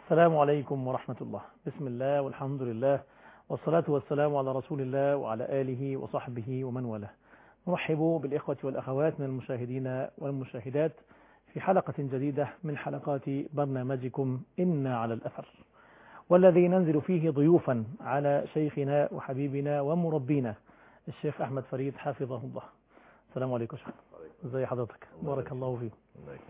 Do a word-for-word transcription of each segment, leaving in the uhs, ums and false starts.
السلام عليكم ورحمة الله. بسم الله والحمد لله والصلاة والسلام على رسول الله وعلى آله وصحبه ومن والاه. نرحب بالإخوة والأخوات من المشاهدين والمشاهدات في حلقة جديدة من حلقات برنامجكم إنا على الأثر، والذي ننزل فيه ضيوفا على شيخنا وحبيبنا ومربينا الشيخ أحمد فريد حفظه الله. السلام عليكم شيخ. ازي حضرتك؟ بارك الله فيك.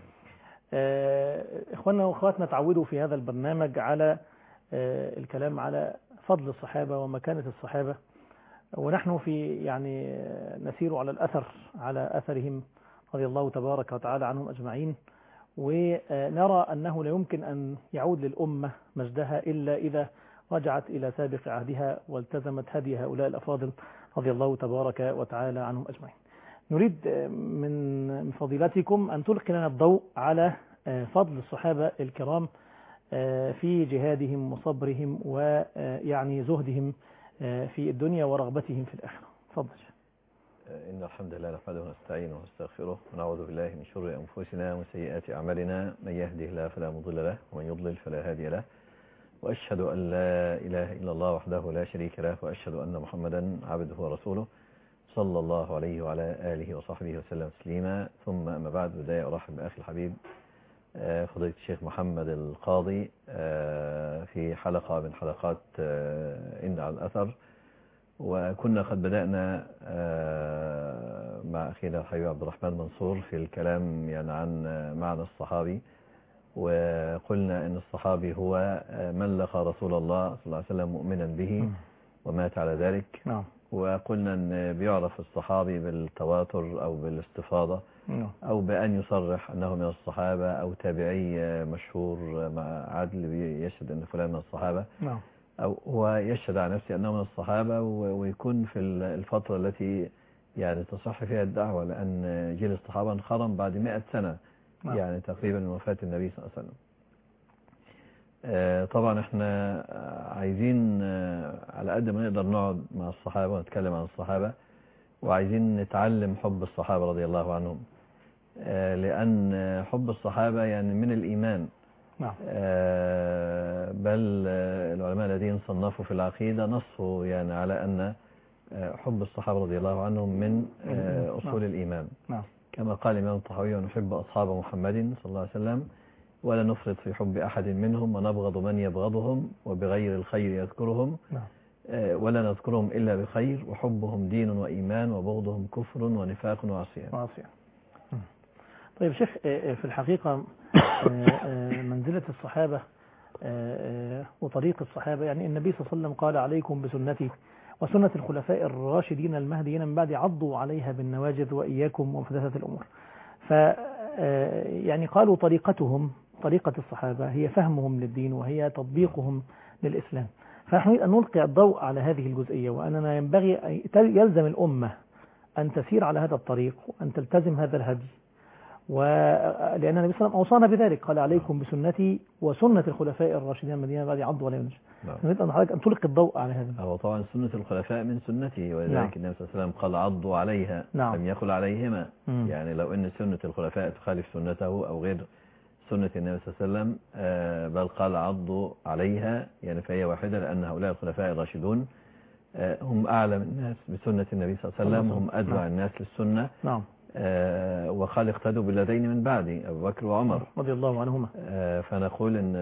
إخواننا وأخواتنا تعودوا في هذا البرنامج على الكلام على فضل الصحابة ومكانة الصحابة، ونحن في يعني نسير على الأثر على أثرهم رضي الله تبارك وتعالى عنهم أجمعين، ونرى أنه لا يمكن أن يعود للأمة مجدها إلا إذا رجعت إلى سابق عهدها والتزمت هدي هؤلاء الأفاضل رضي الله تبارك وتعالى عنهم أجمعين. نريد من فضيلتكم أن تلقي لنا الضوء على فضل الصحابة الكرام في جهادهم وصبرهم ويعني زهدهم في الدنيا ورغبتهم في الآخرة. تفضل. إن الحمد لله نحمده ونستعينه ونستغفره ونعوذ بالله من شرور أنفسنا وسيئات أعمالنا، من يهده الله فلا مضل له ومن يضلل فلا هادي له، وأشهد أن لا إله إلا الله وحده لا شريك له، وأشهد أن محمدا عبده ورسوله صلى الله عليه وعلى آله وصحبه وسلم تسليما. ثم أما بعد، بداية أرحب بأخي الحبيب فضيلة الشيخ محمد القاضي في حلقة من حلقات إن على الأثر. وكنا قد بدأنا مع أخينا الحبيب عبد الرحمن منصور في الكلام يعني عن معنى الصحابي، وقلنا أن الصحابي هو من لقى رسول الله صلى الله عليه وسلم مؤمنا به ومات على ذلك. نعم. وقلنا أن بيعرف الصحابي بالتواتر أو بالاستفاضة أو بأن يصرح أنه من الصحابة، أو تابعي مشهور مع عدل يشهد أن فلان من الصحابة، أو هو يشهد على نفسه أنه من الصحابة، ويكون في الفترة التي يعني تصح فيها الدعوة، لأن جيل الصحابة انخرم بعد مئة سنة يعني تقريبا من وفاة النبي صلى الله عليه وسلم. طبعا احنا عايزين على قد ما نقدر نقعد مع الصحابة ونتكلم عن الصحابة، وعايزين نتعلم حب الصحابة رضي الله عنهم، لأن حب الصحابة يعني من الإيمان. نعم. بل العلماء الذين صنفوا في العقيدة نصوا يعني على أن حب الصحابة رضي الله عنهم من أصول الإيمان. نعم. كما قال الإمام الطحاوي: ونحب أصحاب محمد صلى الله عليه وسلم ولا نفرط في حب أحد منهم، ونبغض من يبغضهم، وبغير الخير يذكرهم. نعم. ولا نذكرهم إلا بخير، وحبهم دين وإيمان، وبغضهم كفر ونفاق وعصيان. وعصيان. طيب شيخ، في الحقيقة منزلة الصحابة وطريق الصحابة، يعني النبي صلى الله عليه وسلم قال: عليكم بسنتي وسنة الخلفاء الراشدين المهديين من بعد، عضوا عليها بالنواجذ وإياكم ومحدثات الأمور. ف يعني قالوا طريقتهم طريقة الصحابة هي فهمهم للدين وهي تطبيقهم للإسلام. فنحن نريد أن نلقي الضوء على هذه الجزئية، وأننا ينبغي يلزم الأمة أن تسير على هذا الطريق وأن تلتزم هذا الهدي، ولأن النبي صلى الله عليه وسلم أوصانا بذلك، قال: عليكم بسنتي وسنة الخلفاء الراشدين المهديين بعد، عضوا عليها بالنواجذ. نريد أن حضرتك أن تلقي الضوء على هذا. هو طبعا سنة الخلفاء من سنتي، ولذلك نعم. النبي صلى الله عليه وسلم قال: عضوا عليها. نعم. لم يقل عليهما. مم. يعني لو أن سنة الخلفاء تخالف سنته أو غير سنة النبي صلى الله عليه وسلم، بل قال: عضوا عليها، يعني فهي واحدة، لأن هؤلاء الخلفاء الراشدون هم أعلم الناس بسنة النبي صلى الله عليه وسلم، هم أتبع نعم. الناس للسنة. نعم. آه وقال: اقتدوا بالذين من بعدي، أبو بكر وعمر رضي الله عنهما. آه فنقول إن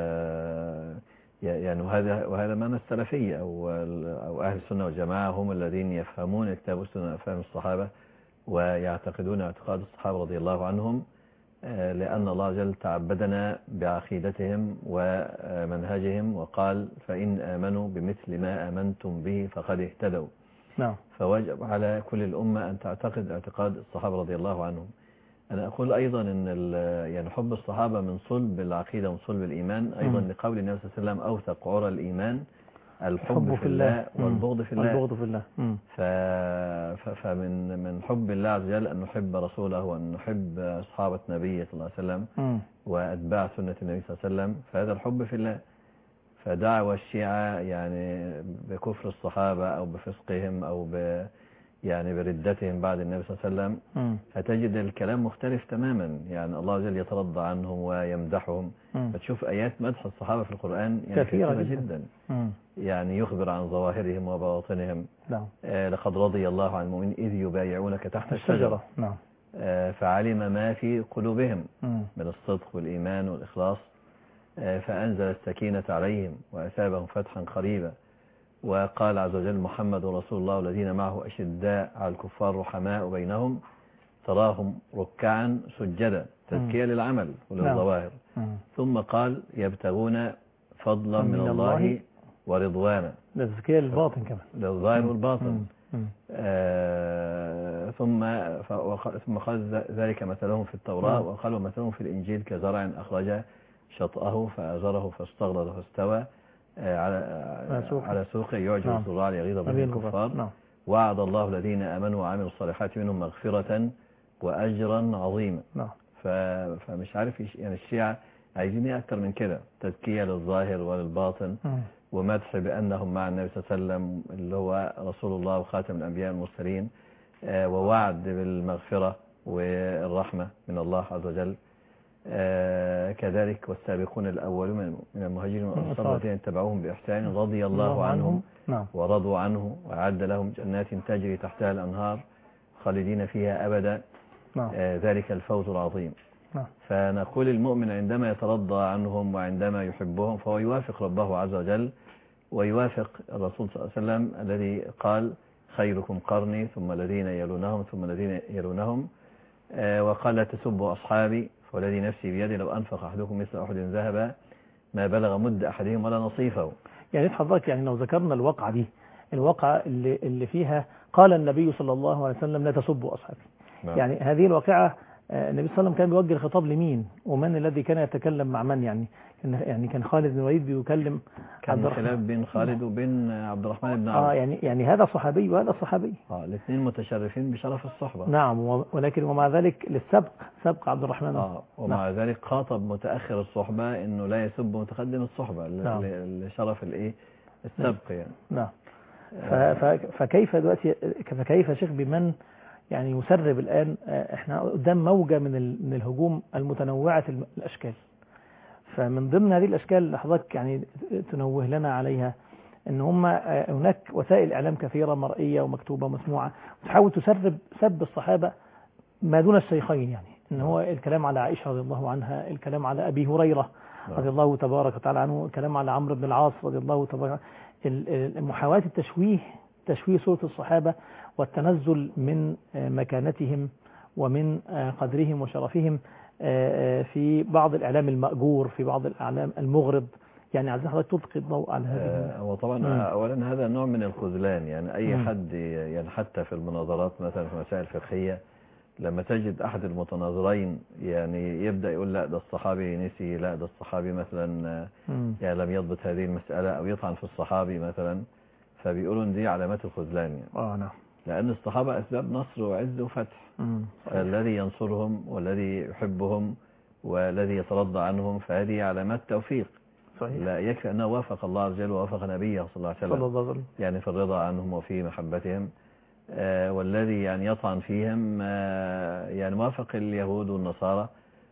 يعني وهذا وهذا معنى السلفية أو أو أهل السنة والجماعة، هم الذين يفهمون الكتاب والسنة فهم الصحابة، ويعتقدون اعتقاد الصحابة رضي الله عنهم، آه لأن الله جل تعبدنا بعقيدتهم ومنهجهم، وقال: فإن آمنوا بمثل ما آمنتم به فقد اهتدوا. نعم. فواجب على كل الأمة أن تعتقد اعتقاد الصحابة رضي الله عنهم. أنا أقول أيضا أن يعني حب الصحابة من صلب العقيدة ومن صلب الإيمان، أيضا م. لقول النبي صلى الله عليه وسلم: أوثق عرى الإيمان الحب في الله والبغض في الله. والبغض في الله. ف... فمن من حب الله عز وجل أن نحب رسوله، وأن نحب صحابة النبي صلى الله عليه وسلم م. وأتباع سنة النبي صلى الله عليه وسلم، فهذا الحب في الله. فدعوى الشيعة يعني بكفر الصحابة أو بفسقهم أو ب يعني بردتهم بعد النبي صلى الله عليه وسلم، مم. هتجد الكلام مختلف تماما. يعني الله عز وجل يترضى عنهم ويمدحهم. مم. بتشوف آيات مدح الصحابة في القرآن يعني كثيرة كثيرة جدا. جدا. مم. يعني يخبر عن ظواهرهم وبواطنهم. نعم. آه لقد رضي الله عن المؤمنين إذ يبايعونك تحت الشجرة، الشجرة. نعم. آه فعلم ما في قلوبهم مم. من الصدق والإيمان والإخلاص، آه فأنزل السكينة عليهم وأثابهم فتحا قريبا. وقال عز وجل محمد رسول الله والذين معه أشداء على الكفار رحماء بينهم تراهم ركعا سجدا، تزكية للعمل وللظواهر. مم. ثم قال يبتغون فضلا من من الله الله ورضوانا، التزكية للباطن كمان. للظاهر والباطن. مم. مم. آه ثم ف- وق- ثم قال ذ- ذلك مثلهم في التوراة، نعم. وقال ومثلهم في الإنجيل كزرع أخرج شطأه فأزره فاستغلظ فاستوى آه على على سوقه. على سوقه يعجب نعم. الزراع ليغيظ به أبين الكفار. نعم. وعد الله الذين آمنوا وعملوا الصالحات منهم مغفرة وأجرا عظيما. نعم. ف... فمش عارف يش- يعني الشيعة عايزين ايه اكتر من كده؟ تزكية للظاهر وللباطن، مم. ومدح بأنهم مع النبي صلى الله عليه وسلم اللي هو رسول الله وخاتم الأنبياء المرسلين، آه ووعد بالمغفرة والرحمة من الله عز وجل. آه كذلك والسابقون الأولون من من المهاجرين والأنصار الذين اتبعوهم بإحسان رضي الله عنهم نعم. ورضوا عنه وأعد لهم جنات تجري تحتها الأنهار خالدين فيها أبدا. نعم. آه ذلك الفوز العظيم. نعم. فنقول المؤمن عندما يترضى عنهم وعندما يحبهم فهو يوافق ربه عز وجل ويوافق الرسول صلى الله عليه وسلم الذي قال خيركم قرني ثم الذين يلونهم ثم الذين يلونهم. آه وقال لا تسبوا أصحابي فوالذي نفسي بيدي لو أنفق أحدكم مثل أحد ذهبا ما بلغ مد أحدهم ولا نصيفه. يعني حضرتك يعني لو ذكرنا الواقعة دي، الواقعة اللي, اللي فيها قال النبي صلى الله عليه وسلم لا تسبوا أصحابي. نعم. يعني هذه الواقعة آه، النبي صلى الله عليه وسلم كان بيوجه الخطاب لمين ومن الذي كان يتكلم مع من؟ يعني كان- يعني كان خالد بن الوليد بيكلم كان عبد الرحمن. خلاف بين خالد وبين عبد الرحمن بن اه عوف. يعني يعني هذا صحابي وهذا صحابي. اه الاثنين متشرفين بشرف الصحبة. نعم. و- ولكن ومع ذلك للسبق سبق عبد الرحمن. اه ومع نعم. ذلك خاطب متأخر الصحبة انه لا يسب متقدم الصحبة ل- نعم. ل- لشرف الايه السبق يعني. نعم. ف- ف- فكيف دلوقتي فكيف يا شيخ بمن يعني يسرب الآن؟ آه، احنا قدام موجة من ال- من الهجوم المتنوعة الم- الأشكال. فمن ضمن هذه الأشكال اللي حضرتك يعني تنوه لنا عليها ان هم آه، هناك وسائل إعلام كثيرة مرئية ومكتوبة ومسموعة تحاول تسرب سب الصحابة ما دون الشيخين، يعني ان هو الكلام على عائشة رضي الله عنها، الكلام على أبي هريرة رضي الله تبارك وتعالى عنه، الكلام على عمرو بن العاص رضي الله تبارك، ال- ال- محاولة التشويه تشويه صورة الصحابة والتنزل من آه، مكانتهم ومن آه، قدرهم وشرفهم آه، آه، في بعض الإعلام المأجور، في بعض الإعلام المغرض. يعني عايزين حضرتك تلقي الضوء على هذه. آه، هو طبعا مم. اولا هذا نوع من الخذلان. يعني اي مم. حد يعني حتى في المناظرات مثلا في مسائل فقهية لما تجد احد المتناظرين يعني يبدأ يقول لا ده الصحابي نسي، لا ده الصحابي مثلا آه، مم. يعني لم يضبط هذه المسألة او يطعن في الصحابي مثلا، فبيقولوا ان دي علامات الخذلان يعني. اه نعم. لان الصحابة اسباب نصر وعز وفتح. مم. الذي ينصرهم والذي يحبهم والذي يترضى عنهم فهذه علامات توفيق. صحيح. لا يكفي أنه وافق الله عز وجل ووافق نبيه صلى الله عليه صلى وسلم الله عليه وسلم. يعني في الرضا عنهم وفي محبتهم. آه والذي يعني يطعن فيهم آه يعني موافق اليهود والنصارى.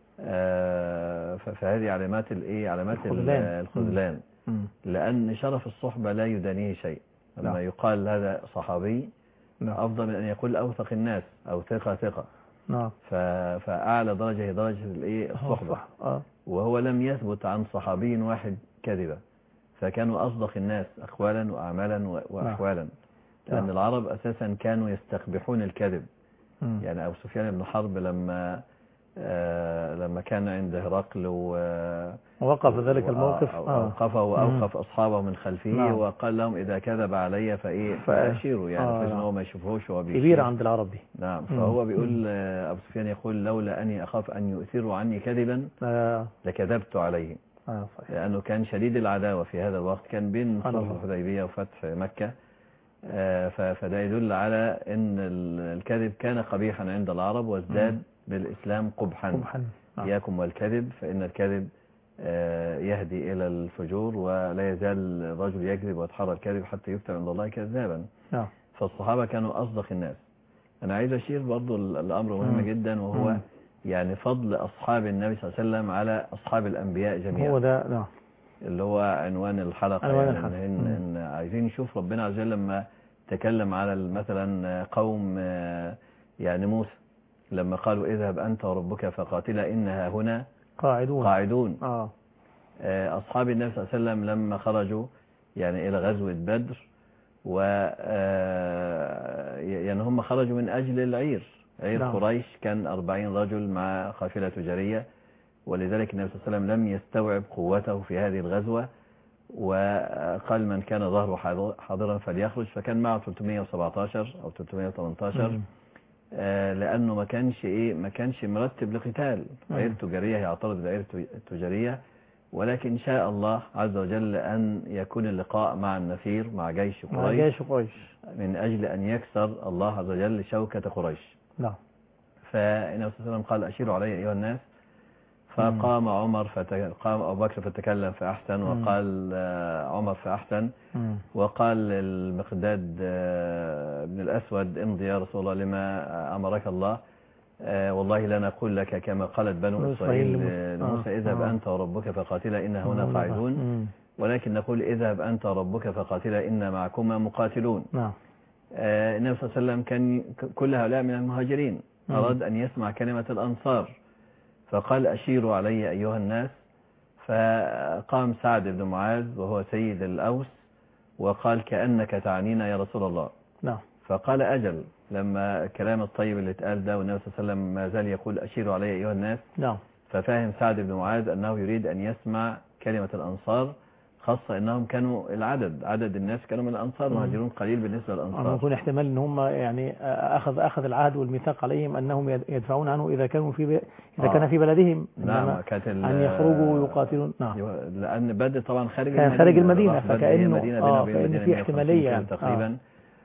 آه فهذه علامات الايه علامات الخذلان. الخذلان. مم. لأن شرف الصحبة لا يدانيه شيء. لما نعم. يقال هذا صحابي نعم. أفضل من أن يقول أوثق الناس أو ثقة ثقة. نعم. ف- فأعلى درجة هي درجة الايه الصحبة. صح. اه وهو لم يثبت عن صحابي واحد كذبة، فكانوا أصدق الناس أقوالا وأعمالا و- وأحوالا. لأن نعم. العرب أساسا كانوا يستقبحون الكذب. مم. يعني أبو سفيان بن حرب لما آه لما كان عند هرقل و- وقف ذلك الموقف. وأ- اه أوقفه وأوقف أصحابه من خلفه. نعم. وقال لهم إذا كذب علي فإيه ف- فأشيروا يعني آه، بحيث إن نعم. هو ما يشوفهوش وهو بيشير. كبيرة عند العرب دي. نعم. مم. فهو مم. بيقول آه، أبو سفيان يقول لولا أني أخاف أن يؤثروا عني كذبا اه لكذبت عليه. اه صحيح. لأنه كان شديد العداوة في هذا الوقت، كان بين سبحان صلح الله. الحديبية وفتح مكة. آه، ف- فده يدل على أن ال- الكذب كان قبيحا عند العرب وازداد مم. بالإسلام قبحا. قبحا. نعم. إياكم والكذب فإن الكذب آه، يهدي إلى الفجور، ولا يزال الرجل يكذب ويتحرى الكذب حتى يكتب عند الله كذابا. نعم. فالصحابة كانوا أصدق الناس. أنا عايز أشير برضو الأمر مهم مم. جدا، وهو مم. يعني فضل أصحاب النبي صلى الله عليه وسلم على أصحاب الأنبياء جميعا. هو ده نعم اللي هو عنوان الحلقة. عنوان يعني الحلقة. إن, إن عايزين نشوف ربنا عز وجل لما تكلم على مثلا قوم يعني موسى لما قالوا اذهب أنت وربك فقاتلا إنها هنا قاعدون قاعدون. آه. أصحاب النبي صلى الله عليه وسلم لما خرجوا يعني إلى غزوة بدر، و يعني هم خرجوا من أجل العير، عير نعم. قريش كان أربعين رجل مع قافلة تجارية، ولذلك النبي صلى الله عليه وسلم لم يستوعب قوته في هذه الغزوة، وقال من كان ظهره حاضرا فليخرج، فكان معه ثلاثمائة وسبعة عشر أو ثلاثمائة وثمانية عشر. آه لأنه ما كانش إيه ما كانش مرتب لقتال، عير تجارية يعترض العير التجارية، ولكن شاء الله عز وجل أن يكون اللقاء مع النفير مع جيش قريش، مع جيش قريش من أجل أن يكسر الله عز وجل شوكة قريش. نعم. فالنبي صلى الله عليه وسلم قال أشيروا علي أيها الناس، فقام عمر فتك... قام أبو بكر فتكلم فأحسن، وقال عمر فأحسن، وقال المقداد بن الأسود امضي يا رسول الله لما أمرك الله، والله لا نقول لك كما قالت بنو إسرائيل لموسى اذهب أنت وربك فقاتلا إن هنا قاعدون، ولكن نقول اذهب أنت وربك فقاتلا إن معكما مقاتلون. نعم. النبي صلى الله عليه وسلم كان كل هؤلاء من المهاجرين، أراد أن يسمع كلمة الأنصار، فقال أشيروا علي أيها الناس، فقام سعد بن معاذ وهو سيد الأوس وقال كأنك تعنينا يا رسول الله. نعم. فقال أجل، لما كلام الطيب اللي اتقال ده والنبي صلى الله عليه وسلم ما زال يقول أشيروا علي أيها الناس. نعم. ففهم سعد بن معاذ أنه يريد أن يسمع كلمة الأنصار، خاصة أنهم كانوا العدد عدد الناس كانوا من الأنصار، مهاجرون قليل بالنسبة للأنصار. يكون احتمال أن هم يعني أخذ أخذ العهد والميثاق عليهم أنهم يدفعون عنه إذا كانوا في ب... إذا آه. كان في بلدهم، نعم كانت أن يخرجوا ويقاتلون. نعم. لأن بدر طبعا خارج كان المدينة، خارج المدينة، فكأنه المدينة آه كأن في احتمالية تقريبا. آه.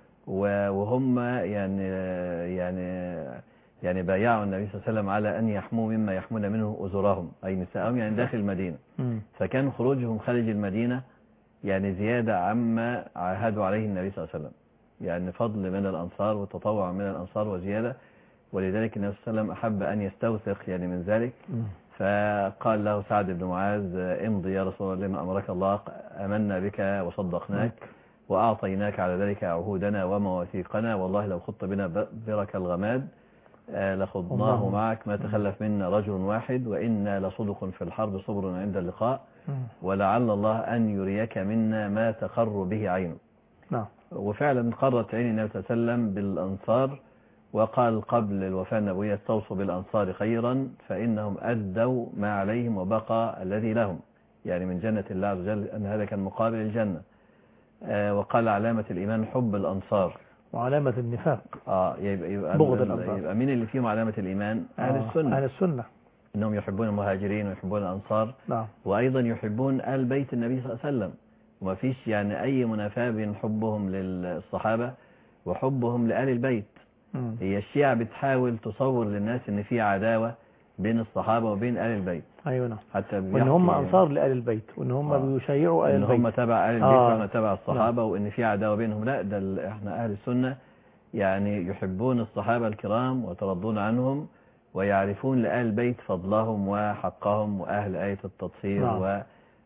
وهم يعني يعني يعني بايعوا النبي صلى الله عليه وسلم على أن يحموا مما يحمون منه أزورهم أي نساءهم يعني داخل المدينة. م. فكان خروجهم خارج المدينة يعني زيادة عما عاهدوا عليه النبي صلى الله عليه وسلم، يعني فضل من الأنصار وتطوع من الأنصار وزيادة، ولذلك النبي صلى الله عليه وسلم أحب أن يستوثق يعني من ذلك. م. فقال له سعد بن معاذ امضي يا رسول الله لما أمرك الله، أمنا بك وصدقناك وأعطيناك على ذلك عهودنا ومواثيقنا، والله لو خضت بنا برك الغماد لخضناه معك ما تخلف منا رجل واحد، وإنا لصدق في الحرب صبر عند اللقاء، ولعل الله أن يريك منا ما تقر به عينه. نعم. وفعلا قرت عين النبي صلى الله عليه وسلم بالأنصار، وقال قبل الوفاة النبوية استوصوا بالأنصار خيرا فإنهم أدوا ما عليهم وبقى الذي لهم، يعني من جنة الله عز وجل، أن هذا كان مقابل الجنة. آه وقال علامة الإيمان حب الأنصار، وعلامة النفاق آه يبقى, يبقى, بغض الأنصار. يبقى مين اللي فيهم علامة الإيمان؟ أهل آه السنة. أهل السنة إنهم يحبون المهاجرين ويحبون الأنصار. نعم. وأيضا يحبون آل بيت النبي صلى الله عليه وسلم، وما فيش يعني أي منافاة بين حبهم للصحابة وحبهم لآل البيت. م. هي الشيعة بتحاول تصور للناس إن في عداوة بين الصحابة وبين آل البيت. أيوة نعم. حتى وإن هم أنصار لآل البيت، وإن هم آه. بيشيعوا آل البيت، إن هم تبع آل البيت آه. وهم تبع الصحابة. نعم. وإن في عداوة بينهم. لا، ده إحنا أهل السنة يعني يحبون الصحابة الكرام ويترضون عنهم، ويعرفون لآل البيت فضلهم وحقهم، وأهل آية التطهير. نعم. وأهل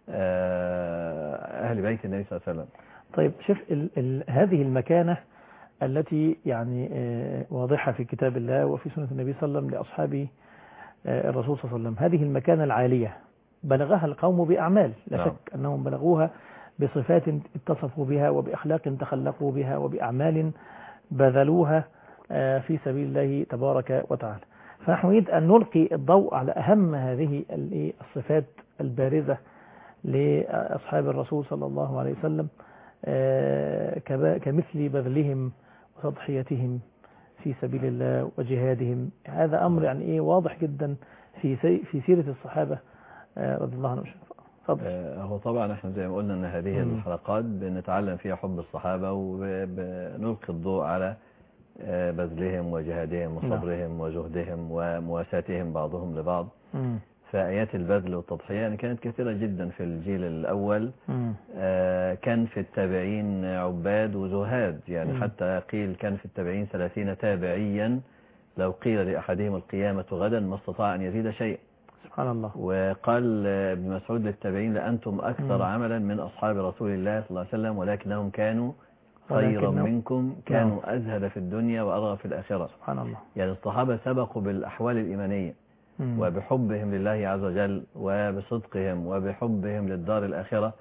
بيت النبي صلى الله عليه وسلم. طيب شوف ال ال هذه المكانة التي يعني واضحة في كتاب الله وفي سنة النبي صلى الله عليه وسلم لأصحاب الرسول صلى الله عليه وسلم، هذه المكانة العالية بلغها القوم بأعمال، لا نعم. شك أنهم بلغوها بصفات اتصفوا بها وبأخلاق تخلقوا بها وبأعمال بذلوها في سبيل الله تبارك وتعالى. فنحن نريد أن نلقي الضوء على أهم هذه الصفات البارزة لأصحاب الرسول صلى الله عليه وسلم، كمثل بذلهم وتضحيتهم في سبيل الله وجهادهم. هذا أمر يعني إيه واضح جدا في في سيرة الصحابة رضي الله عنهم. هو طبعا احنا زي ما قلنا ان هذه م. الحلقات بنتعلم فيها حب الصحابة، وبنلقي الضوء على بذلهم وجهادهم وصبرهم وجهدهم ومواساتهم بعضهم لبعض. م. فآيات البذل والتضحية يعني كانت كثيرة جدا في الجيل الأول. آه كان في التابعين عباد وزهاد، يعني مم. حتى قيل كان في التابعين ثلاثين تابعيا لو قيل لأحدهم القيامة غدا ما استطاع أن يزيد شيء. سبحان الله. وقال ابن مسعود للتابعين لأنتم أكثر مم. عملا من أصحاب رسول الله صلى الله عليه وسلم ولكنهم كانوا خيرا ولكنهم منكم، كانوا أزهد في الدنيا وأرغب في الآخرة. سبحان الله. يعني الصحابة سبقوا بالأحوال الإيمانية مم. وبحبهم لله عز وجل وبصدقهم وبحبهم للدار الآخرة.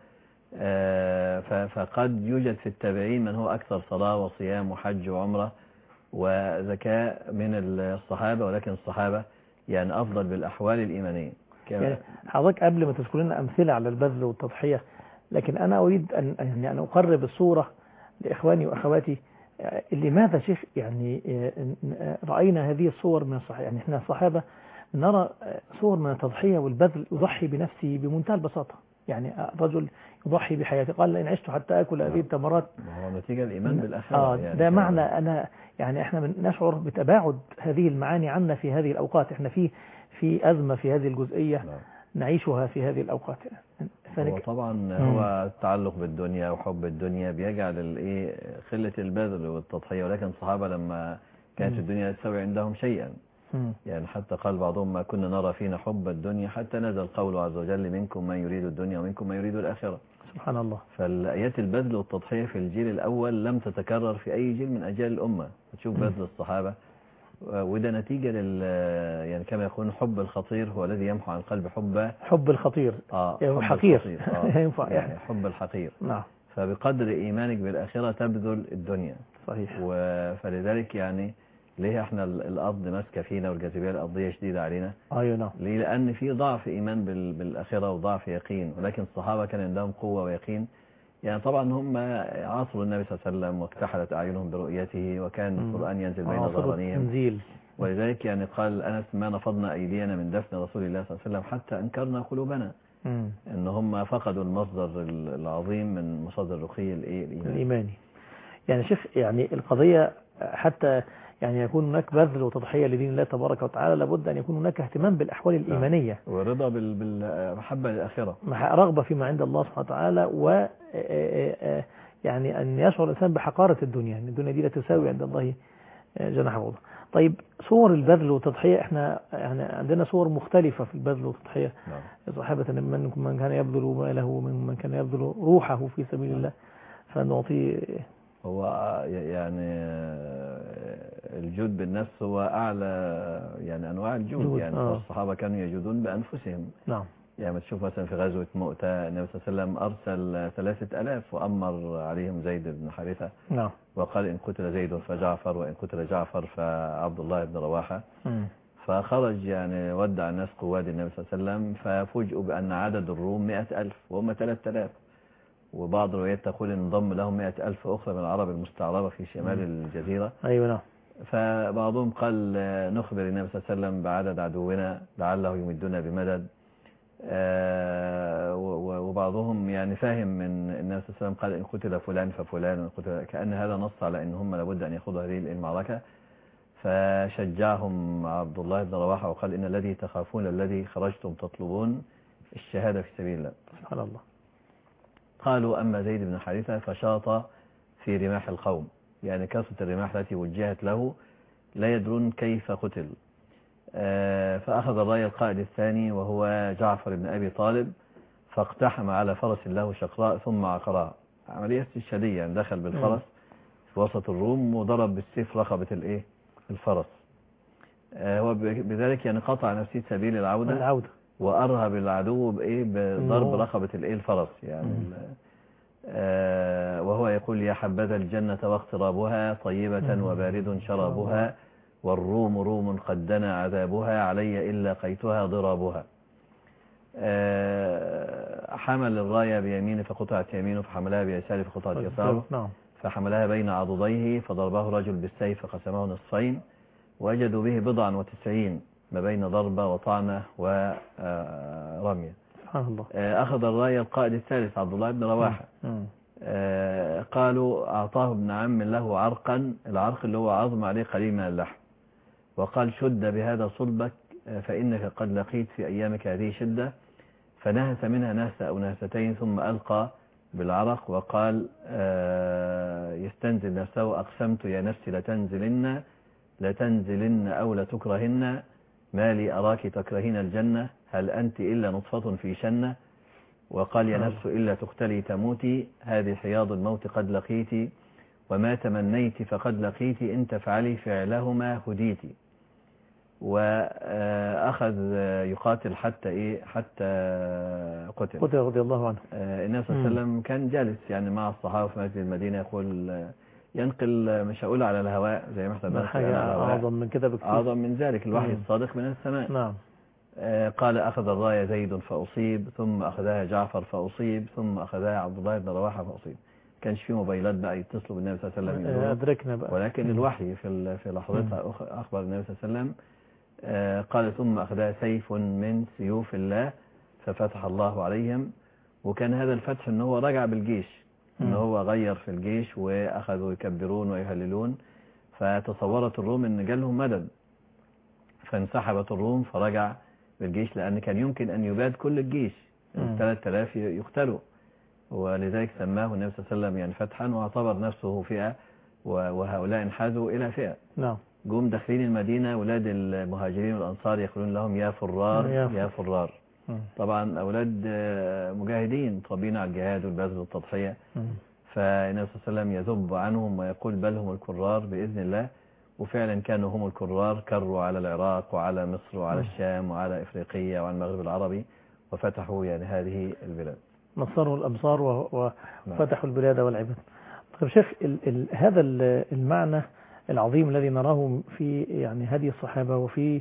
آه فقد يوجد في التابعين من هو أكثر صلاة وصيام وحج وعمرة وزكاة من الصحابة، ولكن الصحابة يعني أفضل بالأحوال الإيمانية. يعني حضرتك قبل ما تذكر لنا أمثلة على البذل والتضحية، لكن أنا أريد أن يعني أن أقرب الصورة لإخواني وأخواتي. لماذا شيخ يعني رأينا هذه الصور من الصحابة؟ يعني إحنا الصحابة نرى صور من التضحية والبذل، يضحي بنفسه بمنتهى البساطة. يعني رجل يضحي بحياته، قال إن عشت حتى أكل هذه التمرات. هو نتيجة الإيمان بالآخرة. آه يعني ده معنى أنا يعني إحنا نشعر بتباعد هذه المعاني عنا في هذه الأوقات. إحنا في في أزمة في هذه الجزئية لا. نعيشها في هذه الأوقات. فنك... هو طبعا مم. هو التعلق بالدنيا وحب الدنيا بيجعل الايه خلة البذل والتضحية، ولكن الصحابة لما كانت مم. الدنيا تسوي عندهم شيئا. مم. يعني حتى قال بعضهم ما كنا نرى فينا حب الدنيا حتى نزل قوله عز وجل منكم من يريد الدنيا ومنكم من يريد الآخرة. سبحان الله. فالآيات البذل والتضحية في الجيل الأول لم تتكرر في أي جيل من أجيال الأمة. تشوف بذل الصحابة، وده نتيجة لل يعني كما يقول حب الخطير هو الذي يمحو عن القلب حب حب الخطير. اه يعني حب حقير. الخطير. آه. يعني حب الحقير. نعم. فبقدر إيمانك بالآخرة تبذل الدنيا. صحيح. فلذلك يعني ليه احنا الأرض ماسكة فينا والجاذبية الأرضية شديدة علينا؟ ايوه نعم. ليه؟ لأن في ضعف إيمان بالآخرة وضعف يقين، ولكن الصحابة كان عندهم قوة ويقين. يعني طبعا هم عاصروا النبي صلى الله عليه وسلم واكتحلت أعينهم برؤيته، وكان القرآن ينزل بين ظهرانيهم. ولذلك يعني قال أنس ما نفضنا أيدينا من دفن رسول الله صلى الله عليه وسلم حتى أنكرنا قلوبنا. مم. إن هم فقدوا المصدر العظيم من مصادر الرقي الإيماني. يعني شيخ يعني القضية حتى يعني يكون هناك بذل وتضحية لدين الله تبارك وتعالى، لابد أن يكون هناك اهتمام بالأحوال الإيمانية ورضا بالمحبة للآخرة، رغبة فيما عند الله سبحانه وتعالى، و يعني أن يشعر الإنسان بحقارة الدنيا، أن الدنيا دي لا تساوي عند الله جناح بعوضة. طيب صور البذل والتضحية، احنا يعني عندنا صور مختلفة في البذل والتضحية. صحابة من من كان يبذل ماله ومن من كان يبذل روحه في سبيل الله فنعطيه. هو يعني الجود بالنفس هو أعلى يعني أنواع الجود. جود. يعني آه. الصحابة كانوا يجودون بأنفسهم. نعم. يعني تشوف مثلا في غزوة مؤتة النبي صلى الله عليه وسلم أرسل ثلاثة ألاف وأمر عليهم زيد بن حارثة. نعم. وقال إن قتل زيد فجعفر وإن قتل جعفر فعبد الله بن رواحة. م. فخرج يعني ودع الناس قواد النبي صلى الله عليه وسلم، ففوجئوا بأن عدد الروم مئة ألف وهم ثلاثة آلاف، وبعض الروايات تقول ان انضم لهم مئة ألف أخرى من العرب المستعربة في شمال الجزيرة. أيوة نعم. فبعضهم قال نخبر النبي صلى الله عليه وسلم بعدد عدونا لعله يمدنا بمدد. وبعضهم يعني فاهم من النبي صلى الله عليه وسلم قال إن قتل فلان ففلان، وإن قتل، كأن هذا نص على إن هم لابد أن يخوضوا هذه المعركة. فشجعهم عبد الله بن رواحة وقال إن الذي تخافون الذي خرجتم تطلبون الشهادة في سبيل الله. سبحان الله. قالوا أما زيد بن حارثة فشاط في رماح القوم، يعني كثرة الرماح التي وجهت له لا يدرون كيف قتل. فأخذ الراية القائد الثاني وهو جعفر بن أبي طالب، فاقتحم على فرس له شقراء ثم عقرها، عملية استشهادية. يعني دخل بالفرس في وسط الروم وضرب بالسيف رقبة الايه الفرس. هو بذلك يعني قطع نفسه سبيل العودة, العودة. وأرهب العدو بإيه بضرب رقبة الإيه الفرس. يعني آه وهو يقول يا حبذا الجنة واقترابها طيبة وبارد شرابها، والروم روم قد دنا عذابها علي إلا قيتها ضرابها. آه حمل الراية بيمينه فقطعت يمينه، فحملها بيساره فقطعت يساره، فحملها بين عضديه فضربه رجل بالسيف فقسمه نصفين، وجدوا به بضعا وتسعين ما بين ضربة وطعنة ورمية. سبحان الله. أخذ الراية القائد الثالث عبد الله بن رواحة. قالوا أعطاه ابن عم له عرقا، العرق اللي هو عظم عليه قليل من اللحم، وقال شد بهذا صلبك فإنك قد لقيت في أيامك هذه شدة، فنهس منها نهسة أو نهستين ثم ألقى بالعرق وقال يستنزل نفسه: أقسمت يا نفسي لتنزلن لتنزلن أو لتكرهن، ما لي أراك تكرهين الجنة، هل أنت إلا نطفة في شنة. وقال: يا نفس إلا تقتلي تموتي، هذه حياض الموت قد لقيتي، وما تمنيت فقد لقيت، إن تفعلي فعلهما هديتي. وأخذ يقاتل حتى إيه حتى قتل قتل رضي الله عنه. النبي صلى الله عليه وسلم كان جالس يعني مع الصحابة في مسجد المدينة، يقول ينقل، مش هقول على الهواء زي ما احنا بنقول على الهواء، أعظم من كده بكثير، أعظم من ذلك، الوحي الصادق من السماء. نعم. قال: أخذ الراية زيد فأصيب، ثم أخذها جعفر فأصيب، ثم أخذها عبد الله بن رواحة فأصيب. كانش في موبايلات بقى يتصلوا بالنبي صلى الله عليه وسلم أدركنا بقى، ولكن الوحي في في لحظتها أخبر النبي صلى الله عليه وسلم. قال: ثم أخذها سيف من سيوف الله ففتح الله عليهم. وكان هذا الفتح ان هو رجع بالجيش، ان هو غير في الجيش واخذوا يكبرون ويهللون، فتصورت الروم ان جالهم مدد، فانسحبت الروم فرجع بالجيش، لان كان يمكن ان يباد كل الجيش، ثلاثة آلاف يقتلوا، ولذلك سماه النبي صلى الله عليه وسلم يعني فتحا، واعتبر نفسه فئة وهؤلاء انحازوا الى فئة. نعم. جم داخلين المدينة ولاد المهاجرين والانصار يقولون لهم: يا فرار يا فرار. طبعا أولاد مجاهدين طابين على الجهاد والبذل والتضحية، فالنبي صلى الله عليه وسلم يذب عنهم ويقول: بل هم الكرار بإذن الله. وفعلا كانوا هم الكرار، كروا على العراق وعلى مصر وعلى الشام وعلى إفريقيا وعلى المغرب العربي، وفتحوا يعني هذه البلاد، نصروا الأمصار وفتحوا البلاد والعباد. طيب شيخ، ال ال هذا المعنى العظيم الذي نراه في يعني هدي الصحابة وفي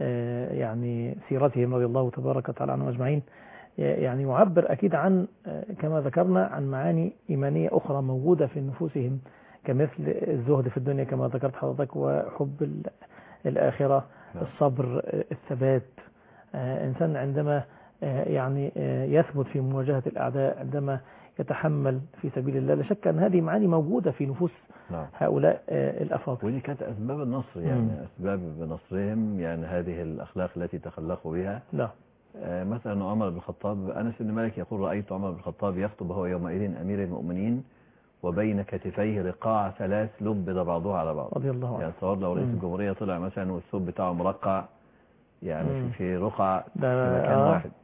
يعني سيرتهم رضي الله تبارك وتعالى عنهم أجمعين، يعني يعبر أكيد عن كما ذكرنا عن معاني إيمانية أخرى موجودة في نفوسهم، كمثل الزهد في الدنيا كما ذكرت حضرتك، وحب الآخرة، الصبر، الثبات. إنسان عندما يعني يثبت في مواجهة الأعداء، عندما يتحمل في سبيل الله، لا شك أن هذه معاني موجودة في نفوس نعم. هؤلاء الأفاضل، ودي كانت أسباب النصر، يعني مم. أسباب نصرهم يعني هذه الأخلاق التي تخلقوا بها. لا. آه مثلا عمر بن الخطاب، أنس بن مالك يقول: رأيت عمر بن الخطاب يخطب هو يومئذ أمير المؤمنين، وبين كتفيه رقاع ثلاث لبد بعضها على بعض، رضي الله عنه. يعني تصور لو رئيس الجمهورية طلع مثلا والثوب بتاعه مرقع، يعني مم. في رقع في مكان آه. واحد،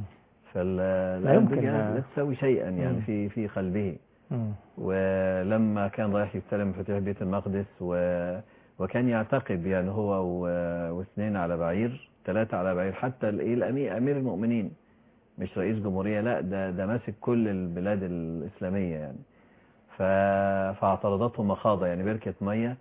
فلا يمكن لا تسوي شيئا يعني مم. في في قلبه. مم. ولما كان رايح يستلم مفاتيح بيت المقدس و... وكان يعتقد يعني هو و... واثنين على بعير، ثلاثة على بعير، حتى الأمير أمير المؤمنين مش رئيس جمهورية، لا ده ده ماسك كل البلاد الإسلامية يعني. ف... فاعترضته مخاضة، يعني بركة مية،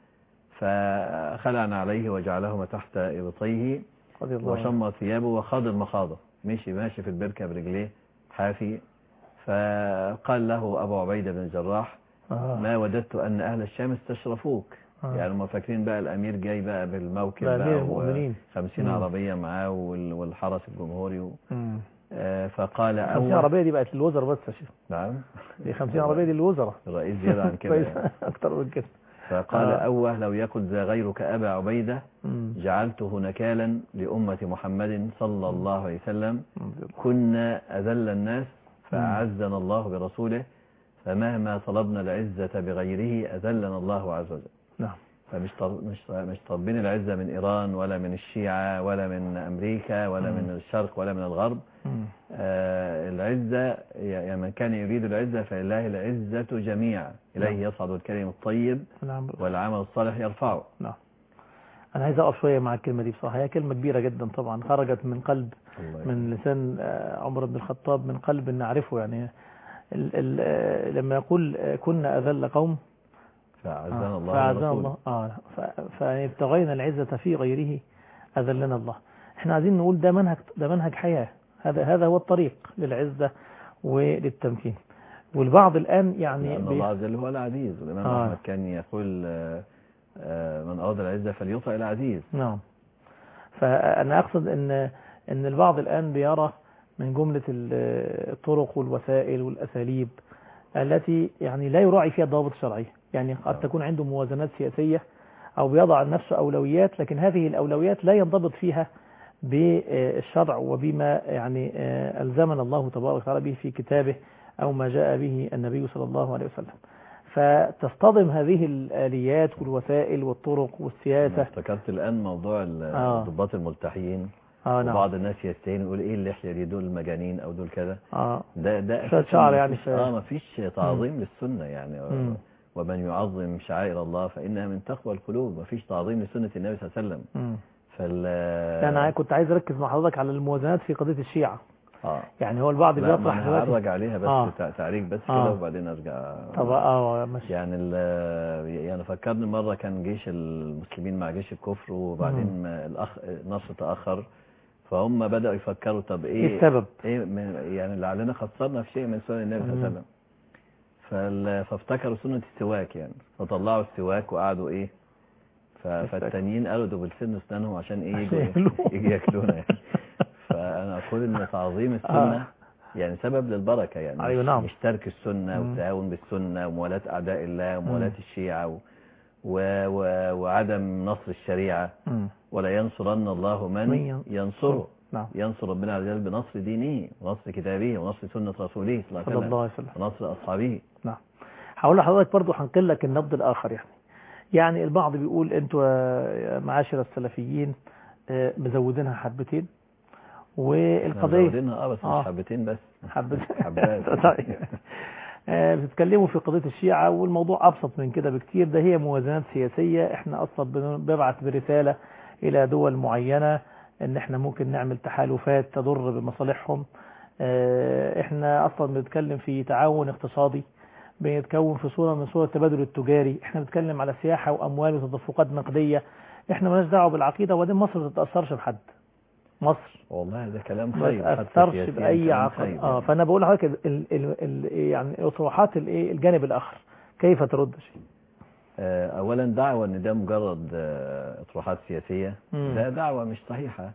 فخلعنا عليه وجعلهما تحت إبطيه وشم ثيابه وخاض المخاضة، مشي ماشي في البركة برجليه حافي. فقال له أبو عبيدة بن الجراح: آه. ما وددت أن أهل الشام استشرفوك. آه. يعني هم فاكرين بقى الأمير جاي بقى بالموكب بقى وخمسين عربية معاه والحرس الجمهوري و... آه فقال أول خمسين عربية دي بقت للوزراء بس يا شيخ. نعم، دي خمسين عربية دي للوزراء، الرئيس زيادة عن كده يعني. أكتر من كده. فقال: آه. أوه لو يقل ذا غيرك أبا عبيدة جعلته نكالا لأمة محمد صلى الله عليه وسلم، كنا أذل الناس فأعزنا الله برسوله، فمهما طلبنا العزة بغيره أذلنا الله عز وجل. نعم. فمش طلب مش مش طالبين العزة من إيران ولا من الشيعة ولا من أمريكا ولا مم. من الشرق ولا من الغرب. آه العزة يعني من كان يريد العزة فلله العزة جميعا، إليه يصعد الكلم الطيب والعمل الصالح يرفعه. نعم. أنا عايز أقف شوية مع الكلمة دي بصراحة، هي كلمة كبيرة جدا طبعا، خرجت من قلب من لسان عمر بن الخطاب، من قلب نعرفه يعني. ال ال لما يقول كنا أذل قوم فأعزنا الله فأعزنا الله آه فابتغينا العزة في غيره أذلنا الله. احنا عايزين نقول ده منهج ده منهج حياة، هذا هذا هو الطريق للعزة وللتمكين. والبعض الآن يعني لأن الله عز وجل هو العزيز، والإمام آه. أحمد كان يقول من أراد العزة فليطع العزيز. نعم. فأنا أقصد أن أن البعض الآن بيرى من جملة الطرق والوسائل والأساليب التي يعني لا يراعي فيها الضوابط الشرعية، يعني قد تكون عنده موازنات سياسية أو بيضع لنفسه أولويات، لكن هذه الأولويات لا ينضبط فيها بالشرع وبما يعني ألزمنا الله تبارك وتعالى به في كتابه أو ما جاء به النبي صلى الله عليه وسلم. فتصطدم هذه الآليات والوسائل والطرق والسياسة. افتكرت الآن موضوع الضباط الملتحيين. آه نعم. وبعض الناس يستهين يقول ايه اللحية دي، دول مجانين او دول كذا. آه. ده ده شوية شعر يعني. اه ما فيش تعظيم للسنة يعني. مم. ومن يعظم شعائر الله فإنها من تقوى القلوب. ما فيش تعظيم لسنة النبي صلى الله عليه وسلم. مم. فال أنا كنت عايز أركز مع حضرتك على الموازنات في قضية الشيعة. آه. يعني هو البعض بيطرح دلوقتي. هرج عليها بس آه. تعريف بس آه. كده وبعدين ارجع. طب اه ماشي. يعني يعني فكرني مرة كان جيش المسلمين مع جيش الكفر، وبعدين الأخ النصر تأخر، فهم بدأوا يفكروا طب ايه, إيه السبب؟ ايه يعني لعلنا خسرنا في شيء من سنن النبي صلى الله عليه وسلم. فافتكروا سنة السواك يعني، فطلعوا السواك وقعدوا ايه، فالتانيين قالوا دول بيلسنوا اسنانهم عشان ايه يجوا يجي ياكلونا يعني. فانا اقول ان تعظيم السنة آه. يعني سبب للبركة يعني. أيوة نعم. مش ترك السنة والتهاون بالسنة وموالاة اعداء الله وموالاة الشيعة و... و... و... وعدم نصر الشريعة. م. ولا ينصرن الله من ينصره. نعم. ينصر ربنا عز وجل بنصر دينه ونصر كتابه ونصر سنة رسوله صلى الله عليه وسلم ونصر أصحابه. نعم. هقول لحضرتك برضو هنقل لك النبض الآخر يعني. يعني البعض بيقول انتوا معاشر السلفيين مزودينها حبتين، والقضية مزودينها اه بس آه. مش حبتين بس حبتين حبات. بتتكلموا في قضية الشيعة والموضوع أبسط من كده بكتير. ده هي موازنات سياسية. احنا أصلا بنبعث برسالة إلى دول معينة ان احنا ممكن نعمل تحالفات تضر بمصالحهم. احنا اصلا بنتكلم في تعاون اقتصادي بيتكون في صورة من صور التبادل التجاري. احنا بنتكلم على سياحة واموال وتدفقات نقدية. احنا مالناش دعوه بالعقيدة، وبعدين مصر ما تتأثرش بحد. مصر والله ده كلام خير، ما تتأثرش بأي عقيدة. اه فانا بقول لحضرتك ال ال ال يعني اطروحات الايه الجانب الاخر كيف ترد شيء. اولا دعوة ان ده مجرد اطروحات سياسية، مم. ده دعوة مش صحيحة.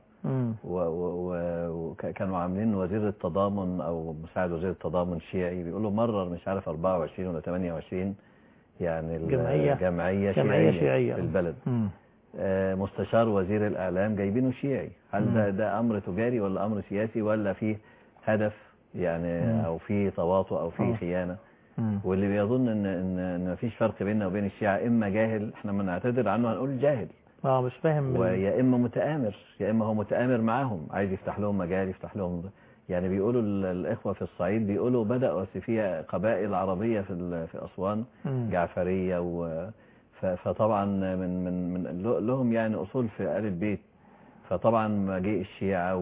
وكانوا عاملين وزير التضامن او مساعد وزير التضامن شيعي بيقولوا مرر مش عارف أربعة وعشرين ولا ثمانية وعشرين يعني الجمعية جمعية شيعية, شيعية في البلد. مم. مستشار وزير الاعلام جايبينه شيعي. هل ده, ده امر تجاري ولا امر سياسي ولا فيه هدف يعني مم. او فيه تواطؤ او فيه خيانة؟ مم. واللي بيظن ان ان ان مفيش فرق بيننا وبين الشيعة، اما جاهل احنا ما نعتذر عنه هنقول جاهل اه مش فاهم، ويا اما متآمر، يا اما هو متآمر معاهم عايز يفتح لهم مجال يفتح لهم. يعني بيقولوا الاخوة في الصعيد بيقولوا بدأوا فيها قبائل عربية في في اسوان مم. جعفرية و فطبعا من من من لهم يعني اصول في آل البيت. فطبعا مجيء الشيعة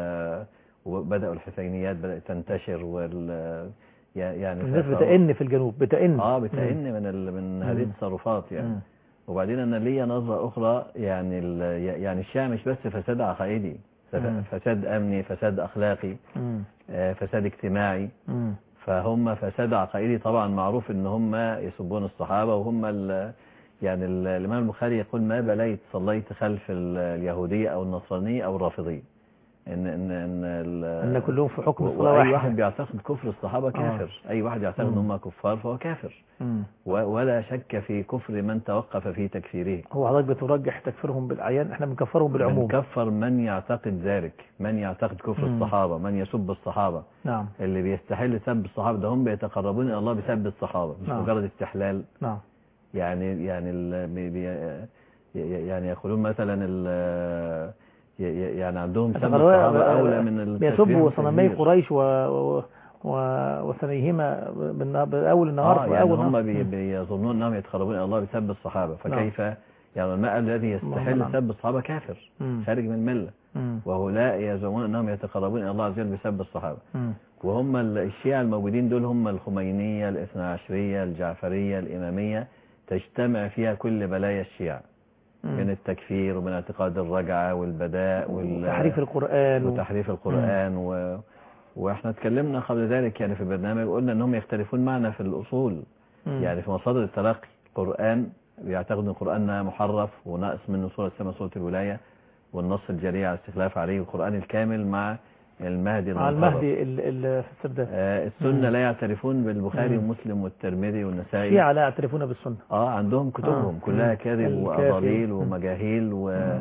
وبدأوا الحسينيات بدأت تنتشر وال يعني الناس بتأن في الجنوب بتأن اه بتأن من ال... من هذه التصرفات يعني. مم. وبعدين انا ليا نظرة اخرى يعني ال... يعني الشيعة مش بس فساد عقائدي، فساد امني، فساد اخلاقي، آه فساد اجتماعي. مم. فهم فساد عقائدي طبعا معروف ان هم يسبون الصحابة، وهم ال... يعني ال... الامام البخاري يقول ما بليت صليت خلف اليهودية او النصرانية او الرافضية. ان ان ان ان كلهم في حكم الصلاه واحد. اي واحد بيعتقد كفر الصحابه كافر. آه. اي واحد يعتقد ان هم كفار فهو كافر. ولا شك في كفر من توقف في تكفيره. هو حضرتك بترجح تكفيرهم بالاعيان، احنا بنكفرهم بالعموم. بنكفر من يعتقد ذلك، من يعتقد كفر مم. الصحابه، من يسب الصحابه. نعم. اللي بيستحل سب الصحابه ده هم بيتقربون الى الله بسب الصحابه، مش نعم. مجرد استحلال. نعم. يعني يعني بي يعني يقولون مثلا ال يعني عندهم سب الصحابة أولى من التكفير. بيسبوا صنمي قريش و... و... وثنيهما بأول النهار. آه يعني هم بي... بيظنون أنهم يتقربون إلى الله بسب الصحابة. فكيف نعم. يعني الماء الذي يستحل نعم. سب الصحابة كافر مم. خارج من الملة، وهؤلاء يزعمون أنهم يتقربون إلى الله عز وجل بسب الصحابة. مم. وهم الشيعة الموجودين دول هم الخمينية، الاثنى عشرية، الجعفرية، الإمامية، تجتمع فيها كل بلايا الشيعة من التكفير ومن اعتقاد الرجعة والبداء وتحريف القرآن وتحريف القرآن و... واحنا اتكلمنا قبل ذلك يعني في البرنامج قلنا انهم يختلفون معنا في الأصول. مم. يعني في مصادر التلقي القرآن بيعتقد ان القرآن محرف وناقص منه سورة السماء سورة الولاية والنص الجريء على الاستخلاف عليه، والقرآن الكامل مع المهدي مع المهدي في السرداب. آه السنة مم. لا يعترفون بالبخاري مم. ومسلم والترمذي والنسائي. الشيعة لا يعترفون بالسنة. اه عندهم كتبهم آه. كلها كذب واضاليل ومجاهيل و...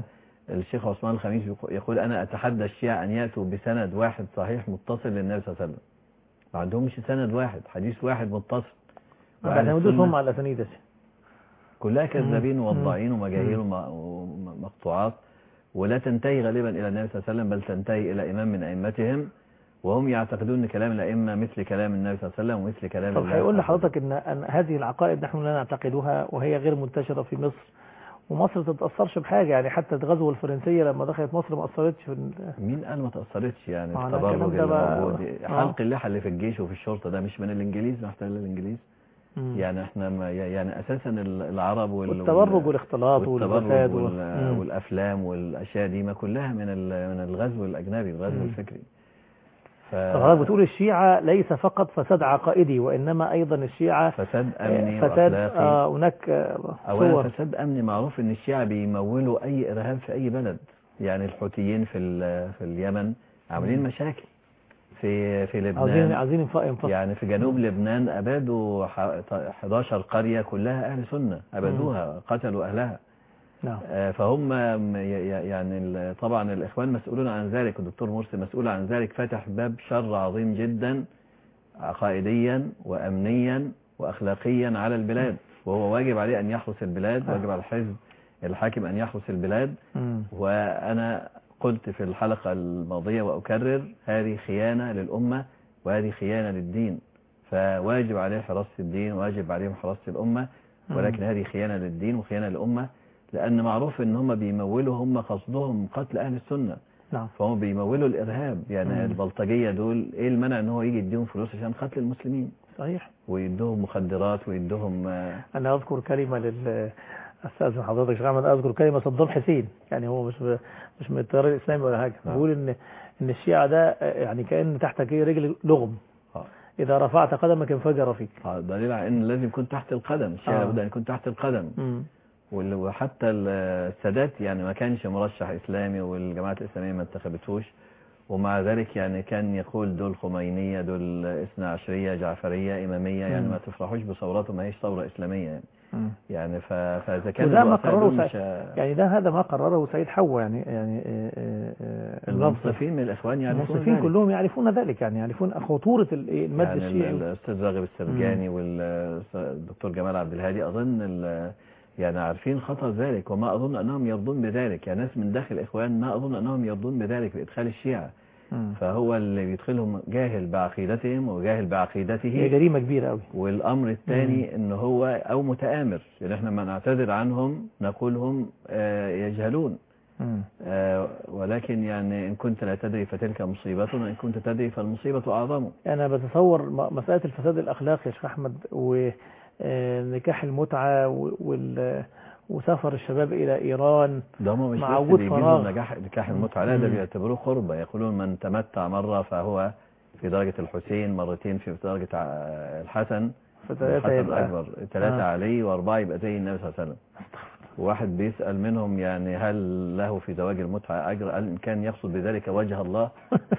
الشيخ عثمان الخميس يقول أنا أتحدى الشيعة أن يأتوا بسند واحد صحيح متصل للنبي صلى الله عليه وسلم. ما عندهمش سند واحد، حديث واحد متصل. ما بيعتمدوش هم على الأسانيد، كلها كذابين ووضاعين ومجاهيل ومقطوعات، ولا تنتهي غالبا إلى النبي صلى الله عليه وسلم، بل تنتهي إلى إمام من أئمتهم، وهم يعتقدون أن كلام الأئمة مثل كلام النبي صلى الله عليه وسلم ومثل كلام طب الله. هيقول لحضرتك إن, أن هذه العقائد نحن لا نعتقدها وهي غير منتشرة في مصر، ومصر ما تتأثرش بحاجة، يعني حتى الغزوة الفرنسية لما دخلت مصر ما أثرتش في مين قال ما تأثرتش؟ يعني معنى التبرج الكلام ده اللي بقى- موجود، آه. حلق اللحى اللي في الجيش وفي الشرطة ده مش من الإنجليز، محتل الإنجليز. مم. يعني احنا ما يعني أساسا العرب وال- والتبرج والاختلاط والتبرج والفساد وال- وال- والأفلام والأشياء دي ما كلها من ال- من الغزو الأجنبي، الغزو مم. الفكري. ف... طب حضرتك بتقول الشيعة ليس فقط فساد عقائدي، وإنما أيضا الشيعة فساد أمني فساد وأخلاقي. آه هناك آه أولا صور. فساد أمني، معروف إن الشيعة بيمولوا أي إرهاب في أي بلد. يعني الحوثيين في ال- في اليمن عاملين مم. مشاكل في في عاوزين لبنان. عاوزين ينفق ينفق. يعني في جنوب لبنان أبادوا ح- حداشر قرية كلها أهل سنة، أبادوها، قتلوا أهلها. نعم. آه، فهم م- ي- ي- يعني ال- طبعا الإخوان مسؤولون عن ذلك، الدكتور مرسي مسؤول عن ذلك، فتح باب شر عظيم جدا عقائديا وأمنيا وأخلاقيا على البلاد، وهو واجب عليه أن يحرس البلاد، واجب على الحزب الحاكم أن يحرس البلاد. مم. وأنا قلت في الحلقة الماضية وأكرر، هذه خيانة للأمة وهذه خيانة للدين، فواجب عليه حراسة الدين، واجب عليهم حراسة الأمة، ولكن هذه خيانة للدين وخيانة للأمة، لأن معروف إن هم بيمولوا، هم قصدهم قتل أهل السنة. نعم. فهم بيمولوا الإرهاب. يعني مم. البلطجية دول إيه المنع إن هو يجي يديهم فلوس عشان قتل المسلمين، صحيح. ويدوهم مخدرات ويدوهم آه، أنا أذكر كلمة لل أستاذن حضرتك شيخ أحمد، أذكر كلمة صدام حسين، يعني هو مش مش من التيار الإسلامي ولا حاجة، نعم. بيقول إن إن الشيعة ده يعني كأن تحتك رجل لغم، آه. إذا رفعت قدمك انفجر فيك. آه، دليل على إن لازم يكون تحت القدم، الشيعة آه. لابد أن يكون تحت القدم. مم. وال- وحتى السادات يعني ما كانش مرشح إسلامي، والجماعات الإسلامية ما انتخبتوش، ومع ذلك يعني كان يقول دول خمينية، دول اثنا عشرية، جعفرية، إمامية، يعني مم. ما تفرحوش بثوراتهم، ما هيش ثورة إسلامية يعني. مم. يعني ف- فإذا كان وده ما الرؤساء دول قرره مش سعيد، يعني ده هذا ما قرره سعيد حوا، يعني يعني آه، آه، آه، المنصفين من الإخوان يعرفون المنصفين ذلك. كلهم يعرفون ذلك، يعني يعرفون خطورة ال- المد يعني ال- الشيعي. الأستاذ راغب السرجاني والدكتور جمال عبد الهادي أظن ال- يعني عارفين خطر ذلك، وما أظن أنهم يرضون بذلك. يعني ناس من داخل الإخوان ما أظن أنهم يرضون بذلك، بإدخال الشيعة. مم. فهو اللي بيدخلهم جاهل بعقيدتهم وجاهل هي بعقيدته. جريمة كبيرة قوي. والأمر الثاني إن هو أو متآمر، يعني احنا ما نعتذر عنهم نقول هم آه، يجهلون. مم. آه، ولكن يعني إن كنت لا تدري فتلك مصيبة، وإن كنت تدري فالمصيبة أعظم. أنا بتصور م- مسألة الفساد الأخلاقي يا شيخ أحمد، ونكاح المتعة و- وال- وسفر الشباب إلى إيران ده هم مش مع بس وجود بيجيزوا فراغ. نجاح نكاح المتعة، لا ده مم. بيعتبروه قربة، يقولون من تمتع مرة فهو في درجة الحسين، مرتين في درجة ع- الحسن، فتلاتة الحسن يبقى الأكبر، ثلاثة آه. علي، وأربعة يبقى زي النبي صلى الله عليه وسلم. واحد بيسأل منهم يعني هل له في زواج المتعة أجر؟ قال إن كان يقصد بذلك وجه الله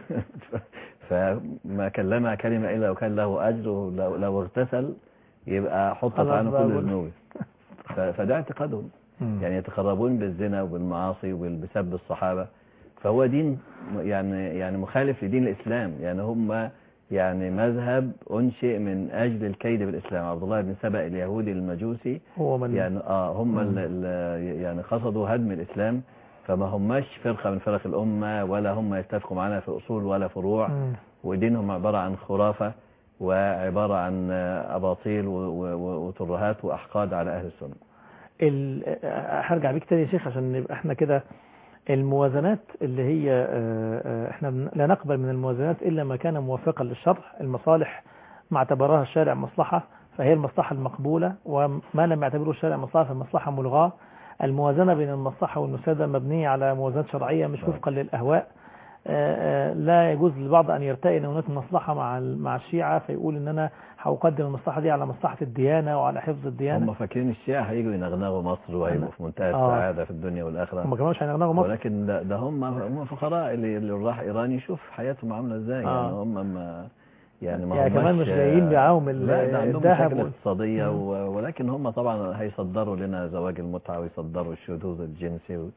فما كلمها كلمة إلا وكان له أجر، ولو لو اغتسل يبقى حطت خلاص عنه بقى كل بقول. ذنوبه. ف- فده اعتقادهم، مم. يعني يتقربون بالزنا وبالمعاصي وبسب الصحابة. فهو دين يعني يعني مخالف لدين الإسلام. يعني هم يعني مذهب أنشئ من أجل الكيد بالإسلام. عبد الله بن سبأ اليهودي المجوسي هو من يعني آه هم مم. ال ال يعني قصدوا هدم الإسلام، فما هماش فرقة من فرق الأمة، ولا هم يتفقوا معنا في أصول ولا فروع، مم. ودينهم عبارة عن خرافة، وعبارة عن أباطيل و- و- وترهات وأحقاد على أهل السنة. ال... هرجع بيك تاني يا شيخ عشان نبقى احنا كده. الموازنات اللي هي آه، آه، احنا بن- لا نقبل من الموازنات إلا ما كان موافقا للشرع. المصالح ما اعتبرها الشارع مصلحة فهي المصلحة المقبولة، وما لم يعتبره الشارع مصلحة فالمصلحة ملغاة. الموازنة بين المصلحة والمفسدة مبنية على موازنات شرعية مش نعم. وفقا للأهواء. آه، آه، لا يجوز للبعض أن يرتئي أن هناك مصلحة مع ال- مع الشيعة فيقول أن أنا هقدم المصلحة دي على مصلحة الديانة وعلى حفظ الديانة. هم فاكرين الشيعة هيجوا ينغنغوا مصر وهيبقوا في منتهى آه. السعادة في الدنيا والآخرة. هم كمان مش هينغنغوا مصر. ولكن ده, ده هم هم فقراء. اللي, اللي راح إيران يشوف حياتهم عاملة ازاي. آه. يعني هم ما يعني ما يعني هماش- كمان مش جايين معاهم ال- لا ده عندهم الذهب مشاكل وال- اقتصادية، مم. و- ولكن هم طبعا هيصدروا لنا زواج المتعة، ويصدروا الشذوذ الجنسي، و-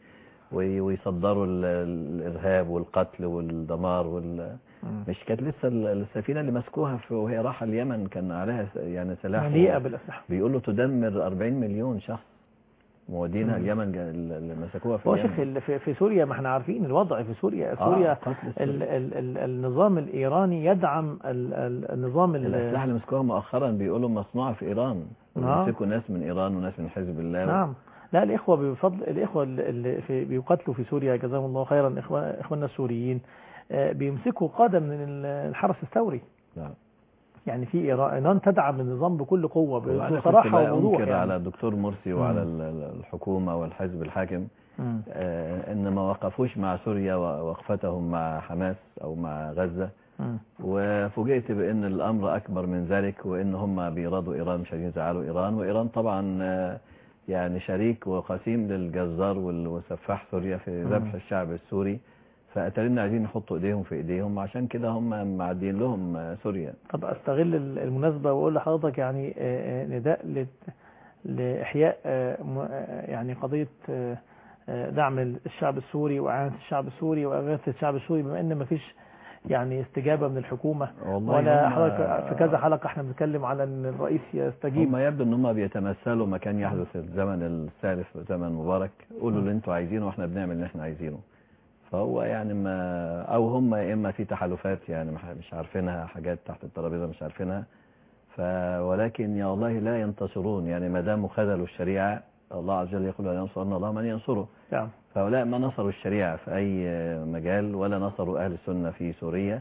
ويصدروا الإرهاب والقتل والدمار وال... مش كانت لسه السفينة اللي مسكوها وهي راحة اليمن كان عليها يعني سلاح مليئة بالأسلحة، بيقولوا تدمر أربعين مليون شخص مودينها اليمن اللي مسكوها في اليمن. اليمن. في, في سوريا ما احنا عارفين الوضع في سوريا. سوريا آه ال ال ال النظام الإيراني يدعم ال ال النظام الأسلحة اللي مسكوها مؤخرا بيقولوا مصنوعة في إيران، بيمسكوا ناس من إيران وناس من حزب الله. نعم. لا الإخوة بفضل الإخوة اللي في بيقاتلوا في سوريا جزاهم الله خيرا، إخواننا السوريين بيمسكوا قادة من الحرس الثوري. نعم. يعني في إيران تدعم النظام بكل قوة بصراحة ووضوح. يعني على الدكتور مرسي وعلى الحكومة والحزب الحاكم آه إن ما وقفوش مع سوريا ووقفتهم مع حماس أو مع غزة، وفوجئت بأن الأمر أكبر من ذلك، وإن هم بيرادوا إيران مش عايزين يزعلوا إيران، وإيران طبعا آه يعني شريك وقسيم للجزار والسفاح سوريا في ذبح الشعب السوري، فأترينا عايزين يحطوا ايديهم في ايديهم، عشان كده هم معدين لهم سوريا. طب استغل المناسبة واقول لحضرتك يعني نداء لإحياء يعني قضية دعم الشعب السوري وإعانة الشعب السوري وإغاثة الشعب السوري، بما ان مفيش يعني استجابة من الحكومة، ولا حضرتك في كذا حلقة احنا بنتكلم على ان الرئيس يستجيب. هم يبدو ان هم بيتمثلوا ما كان يحدث في الزمن الثالث زمن مبارك، قولوا اللي انتوا عايزينه واحنا بنعمل اللي احنا عايزينه. فهو يعني ما او هم يا اما في تحالفات يعني مش عارفينها، حاجات تحت الترابيزه مش عارفينها، ف ولكن يا الله لا ينتصرون. يعني ما دام خذلوا الشريعه، الله عز وجل يقول لا ينصرن الله من ينصره. نعم. فهؤلاء ما نصروا الشريعه في اي مجال، ولا نصروا اهل السنه في سوريا،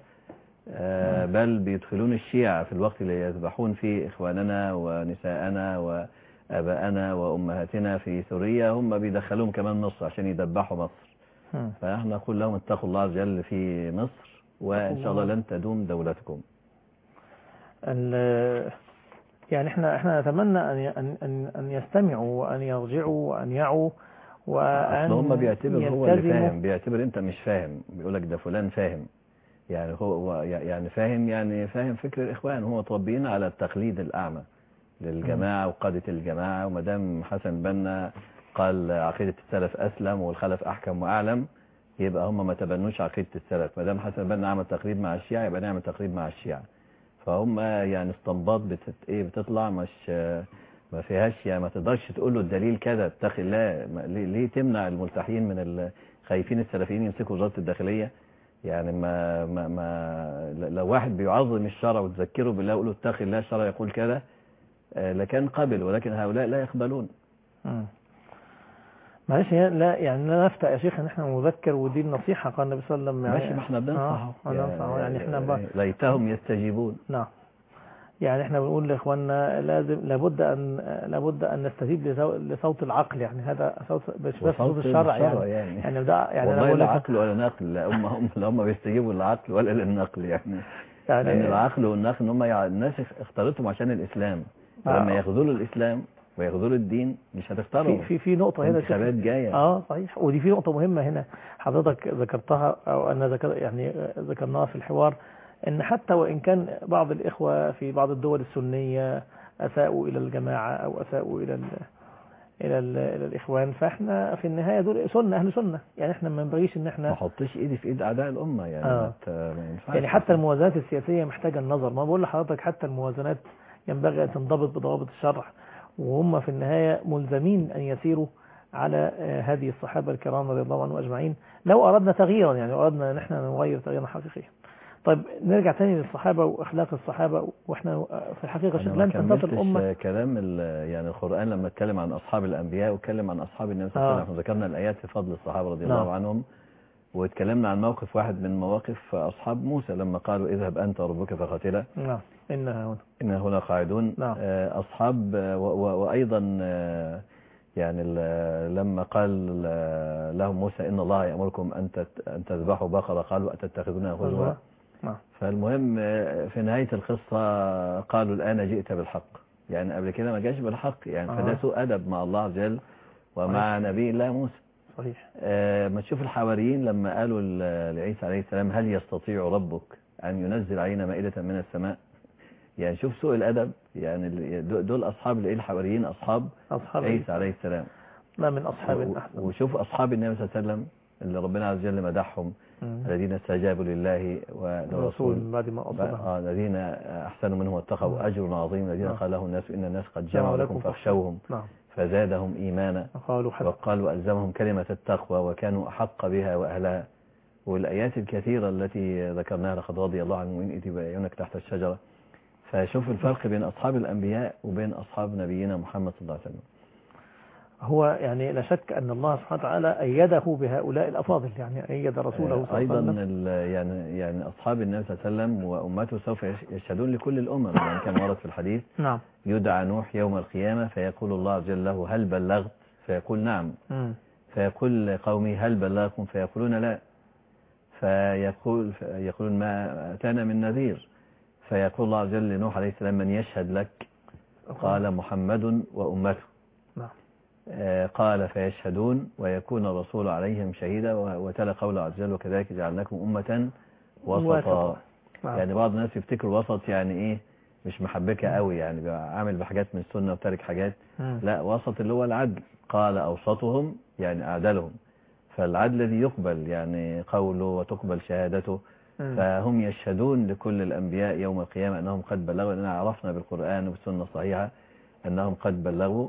بل بيدخلون الشيعة في الوقت اللي يذبحون فيه إخواننا ونساءنا وأباءنا وأمهاتنا في سوريا، هم بيدخلوهم كمان مصر عشان يدبحوا مصر. فنحن نقول لهم اتقوا الله عز وجل في مصر، وإن شاء الله لن تدوم دولتكم. يعني احنا احنا نتمنى أن أن أن يستمعوا وأن يرجعوا وأن يعوا، وأن هم بيعتبر هو اللي فاهم، بيعتبر أنت مش فاهم، بيقولك ده فلان فاهم. يعني هو يعني فاهم، يعني فاهم فكر الإخوان، هو متربيين على التقليد الأعمى للجماعة وقادة الجماعة، ومدام حسن بنا قال عقيدة السلف أسلم والخلف أحكم وأعلم، يبقى هم ما تبنوش عقيدة السلف. مدام حسن بنا عمل تقليد مع الشيعة يبقى نعمل تقليد مع الشيعة. فهم يعني استنباط بتت ايه بتطلع مش ما فيهاش، يعني ما تقدرش تقول له الدليل كذا اتقي الله. ليه تمنع الملتحين من الخايفين السلفيين يمسكوا وزارة الداخلية؟ يعني ما, ما, ما لو واحد بيعظم الشرع وتذكره بالله ويقول له اتقي الله الشرع يقول كذا لكان قبل، ولكن هؤلاء لا يقبلون. امم معلش لا يعني لا نفتى يا شيخ ان احنا نذكر، ودي النصيحه قال النبي صلى الله عليه وسلم. يعني ماشي، ما احنا بننصح اه يعني احنا ب... ليتهم يستجيبون. نعم. يعني احنا بنقول لاخواننا لازم لابد ان لابد ان نستجيب لصوت العقل، يعني هذا صوت مش بس صوت الشرع يعني يعني, يعني ده يعني والله لا عقل ولا نقل، لا هم هم لا هم بيستجيبوا للعقل ولا للنقل يعني. يعني لان العقل والنقل هم الناس اختارتهم عشان الاسلام، فلما ياخذوا الاسلام وياخذوا الدين مش هتختاروا. في في في نقطه هنا انتخابات جايه. اه صحيح، ودي في نقطه مهمه هنا حضرتك ذكرتها او انا ذكر يعني ذكرناها في الحوار، ان حتى وان كان بعض الاخوه في بعض الدول السنيه اساءوا الى الجماعه او اساءوا الى ال الى ال الى الاخوان، فاحنا في النهايه دول سنه اهل سنه، يعني احنا ما ينبغيش ان احنا ما احطش ايدي في ايد اعداء الامه يعني. آه. ما ينفعش يعني حتى الموازنات السياسيه محتاجه النظر. ما بقول لحضرتك حتى الموازنات ينبغي ان تنضبط بضوابط الشرع، وهم في النهايه ملزمين ان يسيروا على هذه الصحابه الكرام رضي الله عنهم اجمعين، لو اردنا تغييرا، يعني اردنا ان احنا نغير تغييرا حقيقيا. طيب نرجع تاني للصحابة وأخلاق الصحابة، وإحنا في الحقيقة شيخ لن تنتصر الأمة. كلام يعني القرآن لما اتكلم عن أصحاب الأنبياء واتكلم عن أصحاب النبي صلى الله عليه وسلم، ذكرنا الآيات في فضل الصحابة رضي الله عنهم، واتكلمنا عن موقف واحد من مواقف أصحاب موسى لما قالوا اذهب أنت وربك فقاتلا نعم إنها هنا إنها هنا قاعدون. نعم. أصحاب وأيضا يعني لما قال لهم موسى إن الله يأمركم أن تذبحوا بقرة قالوا أتتخذونها هزوا. فالمهم في نهاية القصة قالوا الآن جئت بالحق، يعني قبل كده ما جاش بالحق يعني. فده سوء أدب مع الله عز وجل ومع نبي الله موسى. صحيح. آه ما تشوف الحواريين لما قالوا لعيسى عليه السلام هل يستطيع ربك أن ينزل علينا مائدة من السماء؟ يعني شوف سوء الأدب. يعني دول أصحاب الحواريين أصحاب, أصحاب عيسى عليه السلام. ما من أصحاب أحسن. وشوف أصحاب النبي صلى الله عليه وسلم اللي ربنا عز وجل مدحهم، الذين استجابوا لله ولرسول بعد ما أصابهم، آه الذين أحسنوا منهم واتقوا أجر عظيم، الذين قال له الناس إن الناس قد جمعوا لكم فاخشوهم فزادهم إيمانا وقال وألزمهم كلمة التقوى وكانوا أحق بها وأهلها. والآيات الكثيرة التي ذكرناها لقد رضي الله عنهم إن يبايعونك تحت الشجرة. فشوف الفرق بين أصحاب الأنبياء وبين أصحاب نبينا محمد صلى الله عليه وسلم. هو يعني لا شك أن الله سبحانه وتعالى أيده بهؤلاء الأفاضل، يعني أيد رسوله صلى الله عليه وسلم. أيضا يعني يعني أصحاب النبي صلى الله عليه وسلم وأمته سوف يشهدون لكل الأمم، يعني كان ورد في الحديث نعم. يدعى نوح يوم القيامة فيقول الله جل له هل بلغت؟ فيقول نعم. م. فيقول قومي هل بلغكم؟ فيقولون لا. فيقول يقولون ما أتانا من نذير. فيقول الله جل لنوح عليه السلام من يشهد لك؟ قال محمد وأمته. نعم. قال فيشهدون ويكون الرسول عليهم شهيدا. وتلا قوله عز وجل وكذلك جعلناكم أمة وسطا. نعم. يعني بعض الناس يفتكر وسط يعني إيه مش محبكة قوي، يعني عامل بحاجات من السنة وتارك حاجات. م. لا، وسط اللي هو العدل. قال أوسطهم يعني أعدلهم، فالعدل الذي يقبل يعني قوله وتقبل شهادته. م. فهم يشهدون لكل الأنبياء يوم القيامة أنهم قد بلغوا، لأننا عرفنا بالقرآن وبالسنة الصحيحة أنهم قد بلغوا.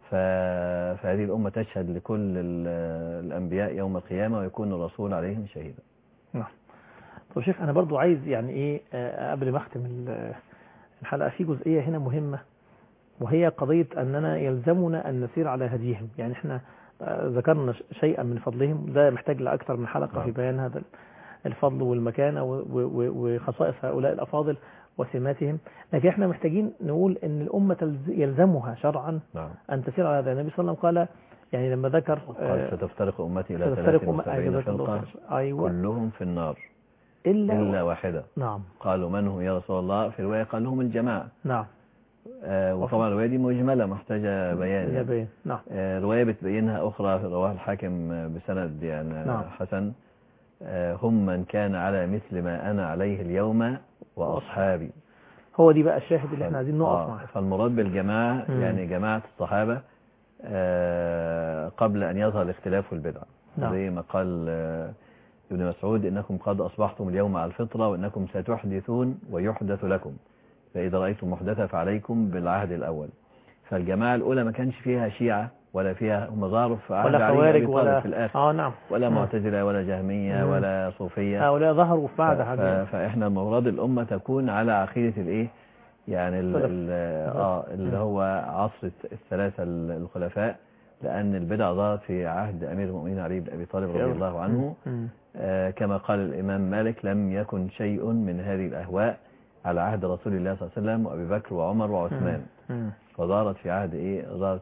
فهذه الأمة تشهد لكل الأنبياء يوم القيامة ويكون الرسول عليهم شهيدا. نعم. طب شيخ أنا برضو عايز يعني إيه قبل ما أختم الحلقة في جزئية هنا مهمة، وهي قضية أننا يلزمنا أن نسير على هديهم. يعني إحنا ذكرنا شيئا من فضلهم، ده محتاج لأكثر من حلقة نعم. في بيان هذا الفضل والمكانة وخصائص هؤلاء الأفاضل وسماتهم، لكن احنا محتاجين نقول ان الأمة يلزمها شرعا نعم. أن تسير على هذا. النبي صلى الله عليه وسلم قال يعني لما ذكر قال ستفترق أمتي إلى ثلاث وسبعين فرقة أيوة. كلهم في النار إلا, إلا واحدة. نعم. قالوا من هم يا رسول الله؟ في رواية قال هم الجماعة. نعم. آه وطبعا الرواية دي مجملة محتاجة بيان. يعني. نعم. آه رواية بتبينها أخرى في رواه الحاكم بسند يعني نعم. حسن. آه هم من كان على مثل ما أنا عليه اليوم وأصحابي. هو دي بقى الشاهد اللي احنا عايزين نقف آه معه. فالمراد بالجماعة مم. يعني جماعة الصحابة آه قبل أن يظهر الاختلاف والبدعة. نعم. زي ما قال آه ابن مسعود إنكم قد أصبحتم اليوم على الفطرة وإنكم ستحدثون ويحدث لكم، فإذا رأيتم محدثة فعليكم بالعهد الأول. فالجماعة الأولى ما كانش فيها شيعة ولا فيها هم ظهروا في عهد ولا خوارج ولا في الآخر آه نعم. ولا معتزلة ولا جهمية مم. ولا صوفية. هؤلاء ظهروا في بعد ف... فإحنا المراد الأمة تكون على عقيدة الإيه يعني ال... ال... آه اللي هو عصر الثلاثة الخلفاء، لأن البدع ظهرت في عهد أمير المؤمنين علي بن أبي طالب رضي الله عنه. آه كما قال الإمام مالك لم يكن شيء من هذه الأهواء على عهد رسول الله صلى الله عليه وسلم وأبي بكر وعمر وعثمان. فظهرت في عهد إيه ظهرت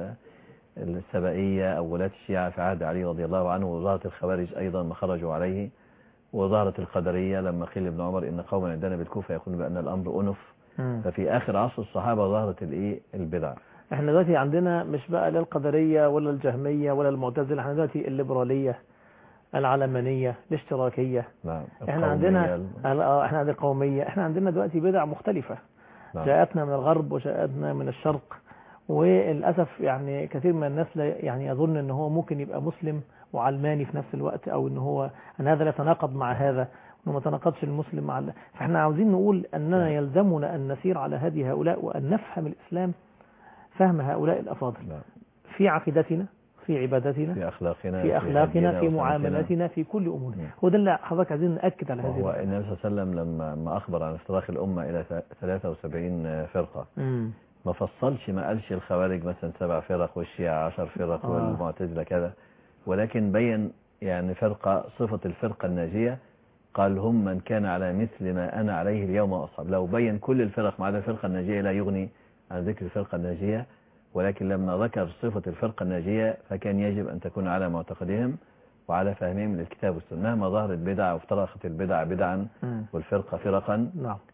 السبائية أو ولاة الشيعة في عهد علي رضي الله عنه، وظهرت الخوارج أيضا ما خرجوا عليه، وظهرت القدرية لما قيل ابن عمر إن قوما عندنا بالكوفة يقولون بأن الأمر أنف. مم. ففي آخر عصر الصحابة ظهرت الإيه البدع. احنا دلوقتي عندنا مش بقى لا القدرية ولا الجهمية ولا المعتزلة، احنا دلوقتي الليبرالية العلمانية الاشتراكية. نعم. احنا عندنا احنا عندنا القومية، احنا عندنا دلوقتي بدع مختلفة. نعم. جاءتنا من الغرب وجاءتنا من الشرق، وللأسف يعني كثير من الناس يعني يظن ان هو ممكن يبقى مسلم وعلماني في نفس الوقت، او ان هو ان هذا لا يتناقض مع هذا وانه ما تناقضش المسلم مع الله. فاحنا عاوزين نقول اننا يلزمنا ان نسير على هدي هؤلاء وان نفهم الاسلام فهم هؤلاء الافاضل في عقيدتنا في عبادتنا في أخلاقنا في أخلاقنا في, في معاملاتنا في كل أمورنا. هو ده اللي حضرتك عايزين نأكد على هذه. هو النبي صلى الله عليه وسلم لما ما أخبر عن افتراق الأمة إلى ثلاثة وسبعين فرقة مم. ما فصلش، ما قالش الخوارج مثلا سبع فرق والشيعة عشر فرق آه. والمعتزلة كذا، ولكن بين يعني فرقة صفة الفرقة الناجية، قال هم من كان على مثل ما أنا عليه اليوم وأصحاب. لو بين كل الفرق ما عدا الفرقة الناجية لا يغني عن ذكر الفرقة الناجية، ولكن لما ذكر صفة الفرقة الناجية فكان يجب أن تكون على معتقدهم وعلى فهمهم للكتاب والسنة. مهما ظهرت بدعة وافترقت البدع بدعا والفرقة فرقا،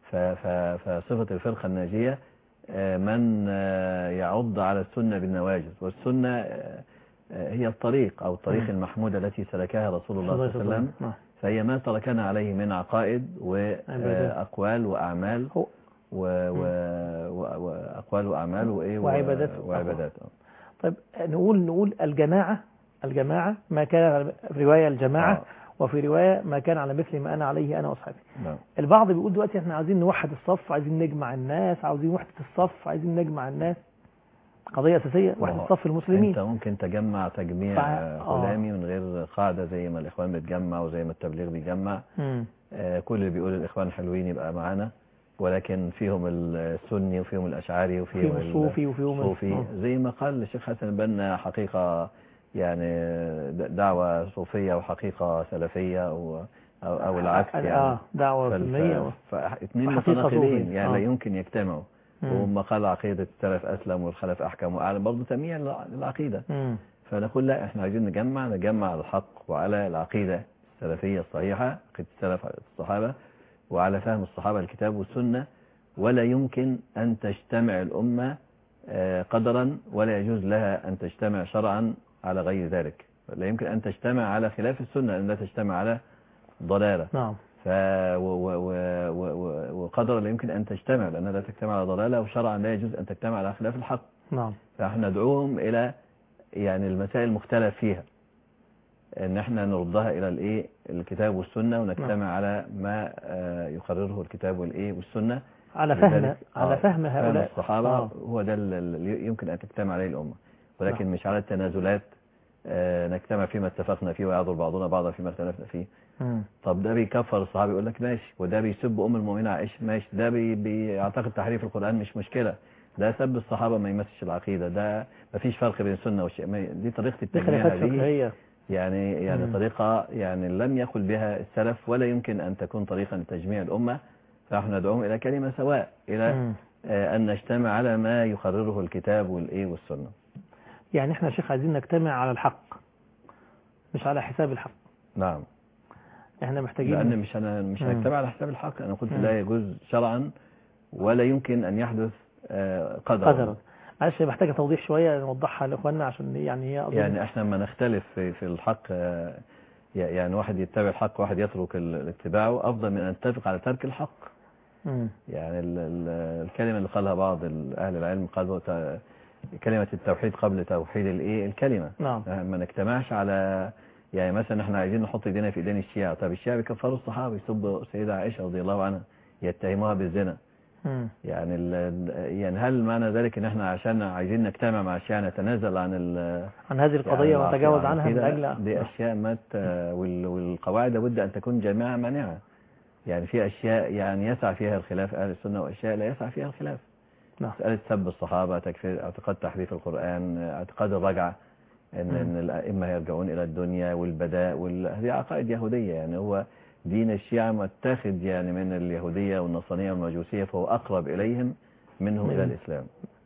فصفة الفرقة الناجية من يعض على السنة بالنواجذ، والسنة هي الطريق أو الطريق المحمودة التي سلكها رسول الله صلى الله عليه وسلم، فهي ما تركنا عليه من عقائد وأقوال وأعمال و... و... وأقوال وأعمال وإيه وعبادات وعبادات. طيب نقول نقول الجماعة الجماعة ما كان على في رواية الجماعة آه. وفي رواية ما كان على مثل ما أنا عليه أنا وأصحابي. نعم. البعض بيقول دلوقتي احنا عايزين نوحد الصف، عايزين نجمع الناس، عاوزين وحدة الصف، عايزين نجمع الناس. قضية أساسية وحدة صف المسلمين. انت ممكن تجمع تجميع فع- هلامي من غير قاعدة زي ما الإخوان بتجمع وزي ما التبليغ بيجمع. مم. آه، كل اللي بيقول الإخوان حلوين يبقى معانا، ولكن فيهم السني وفيهم الأشعري وفيهم فيهم الصوفي وفيهم الصوفي. ال- زي ما قال الشيخ حسن البنا، حقيقة يعني د- دعوة صوفية وحقيقة سلفية أو أو, أو العكس يعني. اه دعوة فال- سنية و- ف- فاثنين وحقيقة متناقضين صوفية. يعني آه. لا يمكن يجتمعوا. مم. وهم قال عقيدة السلف أسلم والخلف أحكم وأعلم، برضه تمييع للع- للعقيدة. مم. فنقول لا، احنا عايزين نجمع نجمع على الحق وعلى العقيدة السلفية الصحيحة، عقيدة السلف الصحابة، وعلى فهم الصحابة الكتاب والسنة. ولا يمكن أن تجتمع الأمة آه، قدرا، ولا يجوز لها أن تجتمع شرعا على غير ذلك. لا يمكن أن تجتمع على خلاف السنة، أن لا تجتمع على ضلالة. نعم. ف و... و... و... و... وقدرا لا يمكن أن تجتمع، لأنها لا تجتمع على ضلالة، وشرعا لا يجوز أن تجتمع على خلاف الحق. نعم. فاحنا ندعوهم إلى يعني المسائل المختلف فيها، ان احنا نردها الى الايه الكتاب والسنة، ونجتمع نعم. على ما آه، يقرره الكتاب والايه والسنة على فهم لذلك- على آه، فهم هؤلاء الصحابة. آه. هو ده اللي يمكن ان تجتمع عليه الامة، ولكن نعم. مش على التنازلات. آه، نجتمع فيما اتفقنا فيه ويعذر بعضنا بعضا فيما اختلفنا فيه. مم. طب ده بيكفر الصحابة، يقول لك ماشي، وده بيسب ام المؤمنين عائشة، ماشي، ده بي بيعتقد تحريف القرآن، مش مشكلة، ده سب الصحابة ما يمسش العقيدة، ده ما فيش فرق بين السنة والشيء. ما- دي طريقة دي التجميع خلافات هذه، فقهية. يعني يعني مم. طريقة يعني لم يقل بها السلف، ولا يمكن أن تكون طريقا لتجميع الأمة. فنحن ندعوهم إلى كلمة سواء، إلى مم. آه، أن نجتمع على ما يقرره الكتاب والإيه والسنة. يعني احنا يا شيخ عايزين نجتمع على الحق مش على حساب الحق. نعم. احنا محتاجين لأن مش أنا مش مم. هنجتمع على حساب الحق. أنا قلت مم. لا يجوز شرعا، ولا يمكن أن يحدث آه، قدرا. قدرا. معلش محتاجة توضيح شوية نوضحها لإخواننا، عشان يعني هي أظن يعني احنا لما نختلف في في الحق، آه، يعني واحد يتبع الحق وواحد يترك ال- اتباعه، أفضل من أن نتفق على ترك الحق. مم. يعني ال- ال- الكلمة اللي قالها بعض ال- أهل العلم، قالوا ت- كلمة التوحيد قبل توحيد الايه الكلمة. نعم. ما نجتمعش على، يعني مثلا احنا عايزين نحط ايدينا في ايدين الشيعة. طب الشيعة بيكفروا الصحابة، يسبوا السيدة عائشة رضي الله عنها، يتهموها بالزنا. مم. يعني ال- يعني هل معنى ذلك ان احنا عشان عايزين نجتمع مع الشيعة نتنازل عن ال عن هذه القضية يعني ونتجاوز عن عنها من العقيدة؟ أجل دي نعم. أشياء ما ت- وال- والقواعد لابد أن تكون جامعة مانعة. يعني في أشياء يعني يسعى فيها الخلاف أهل السنة، وأشياء لا يسعى فيها الخلاف. نعم. مسألة سب الصحابة، تكفير، اعتقاد تحريف القرآن، اعتقاد الرجعة، إن, مم. إن الأئمة يرجعون إلى الدنيا والبداء وال... هذه عقائد يهودية. يعني هو دين الشيعة متاخد يعني من اليهودية والنصرانية والمجوسية، فهو أقرب إليهم منه مم. إلى الإسلام.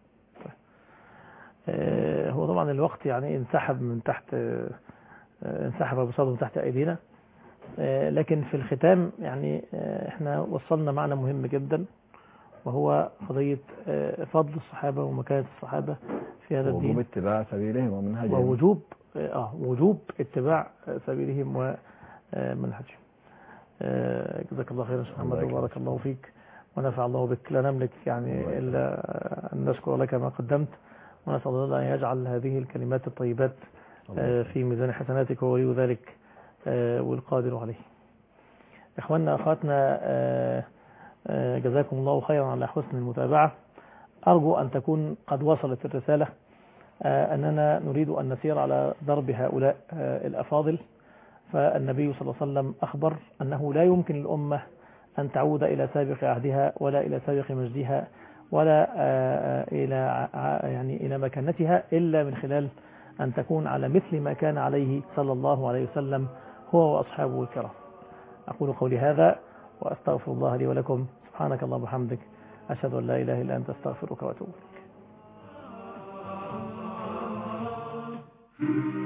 آه، هو طبعا الوقت يعني انسحب من تحت آه، انسحب بصدر من تحت أيدينا. آه، لكن في الختام يعني آه، احنا وصلنا معنى مهم جدا، وهو قضية آه، فضل الصحابة ومكانة الصحابة في هذا وجوب الدين، اتباع سبيلهم ومنهجهم. ووجوب اه وجوب اتباع سبيلهم ومنهجهم. آه، جزاك الله خيرا شيخ محمد، الله يكرمك. وبارك الله فيك ونفع الله بك. لا نملك يعني الله إلا أن نشكر لك ما قدمت، ونسأل الله أن يجعل هذه الكلمات الطيبات الله آه، يكرمك. في ميزان حسناتك، وولي ذلك آه، والقادر عليه. إخواننا أخواتنا، آه، آه، جزاكم الله خيرا على حسن المتابعة. أرجو أن تكون قد وصلت الرسالة، آه، أننا نريد أن نسير على درب هؤلاء آه، الأفاضل. فالنبي صلى الله عليه وسلم أخبر أنه لا يمكن للأمة أن تعود إلى سابق عهدها، ولا إلى سابق مجدها، ولا آه، إلى ع- يعني إلى مكانتها، إلا من خلال أن تكون على مثل ما كان عليه صلى الله عليه وسلم هو وأصحابه الكرام. أقول قولي هذا وأستغفر الله لي ولكم. سبحانك اللهم وبحمدك، أشهد أن لا إله إلا أنت، أستغفرك وأتوب إليك.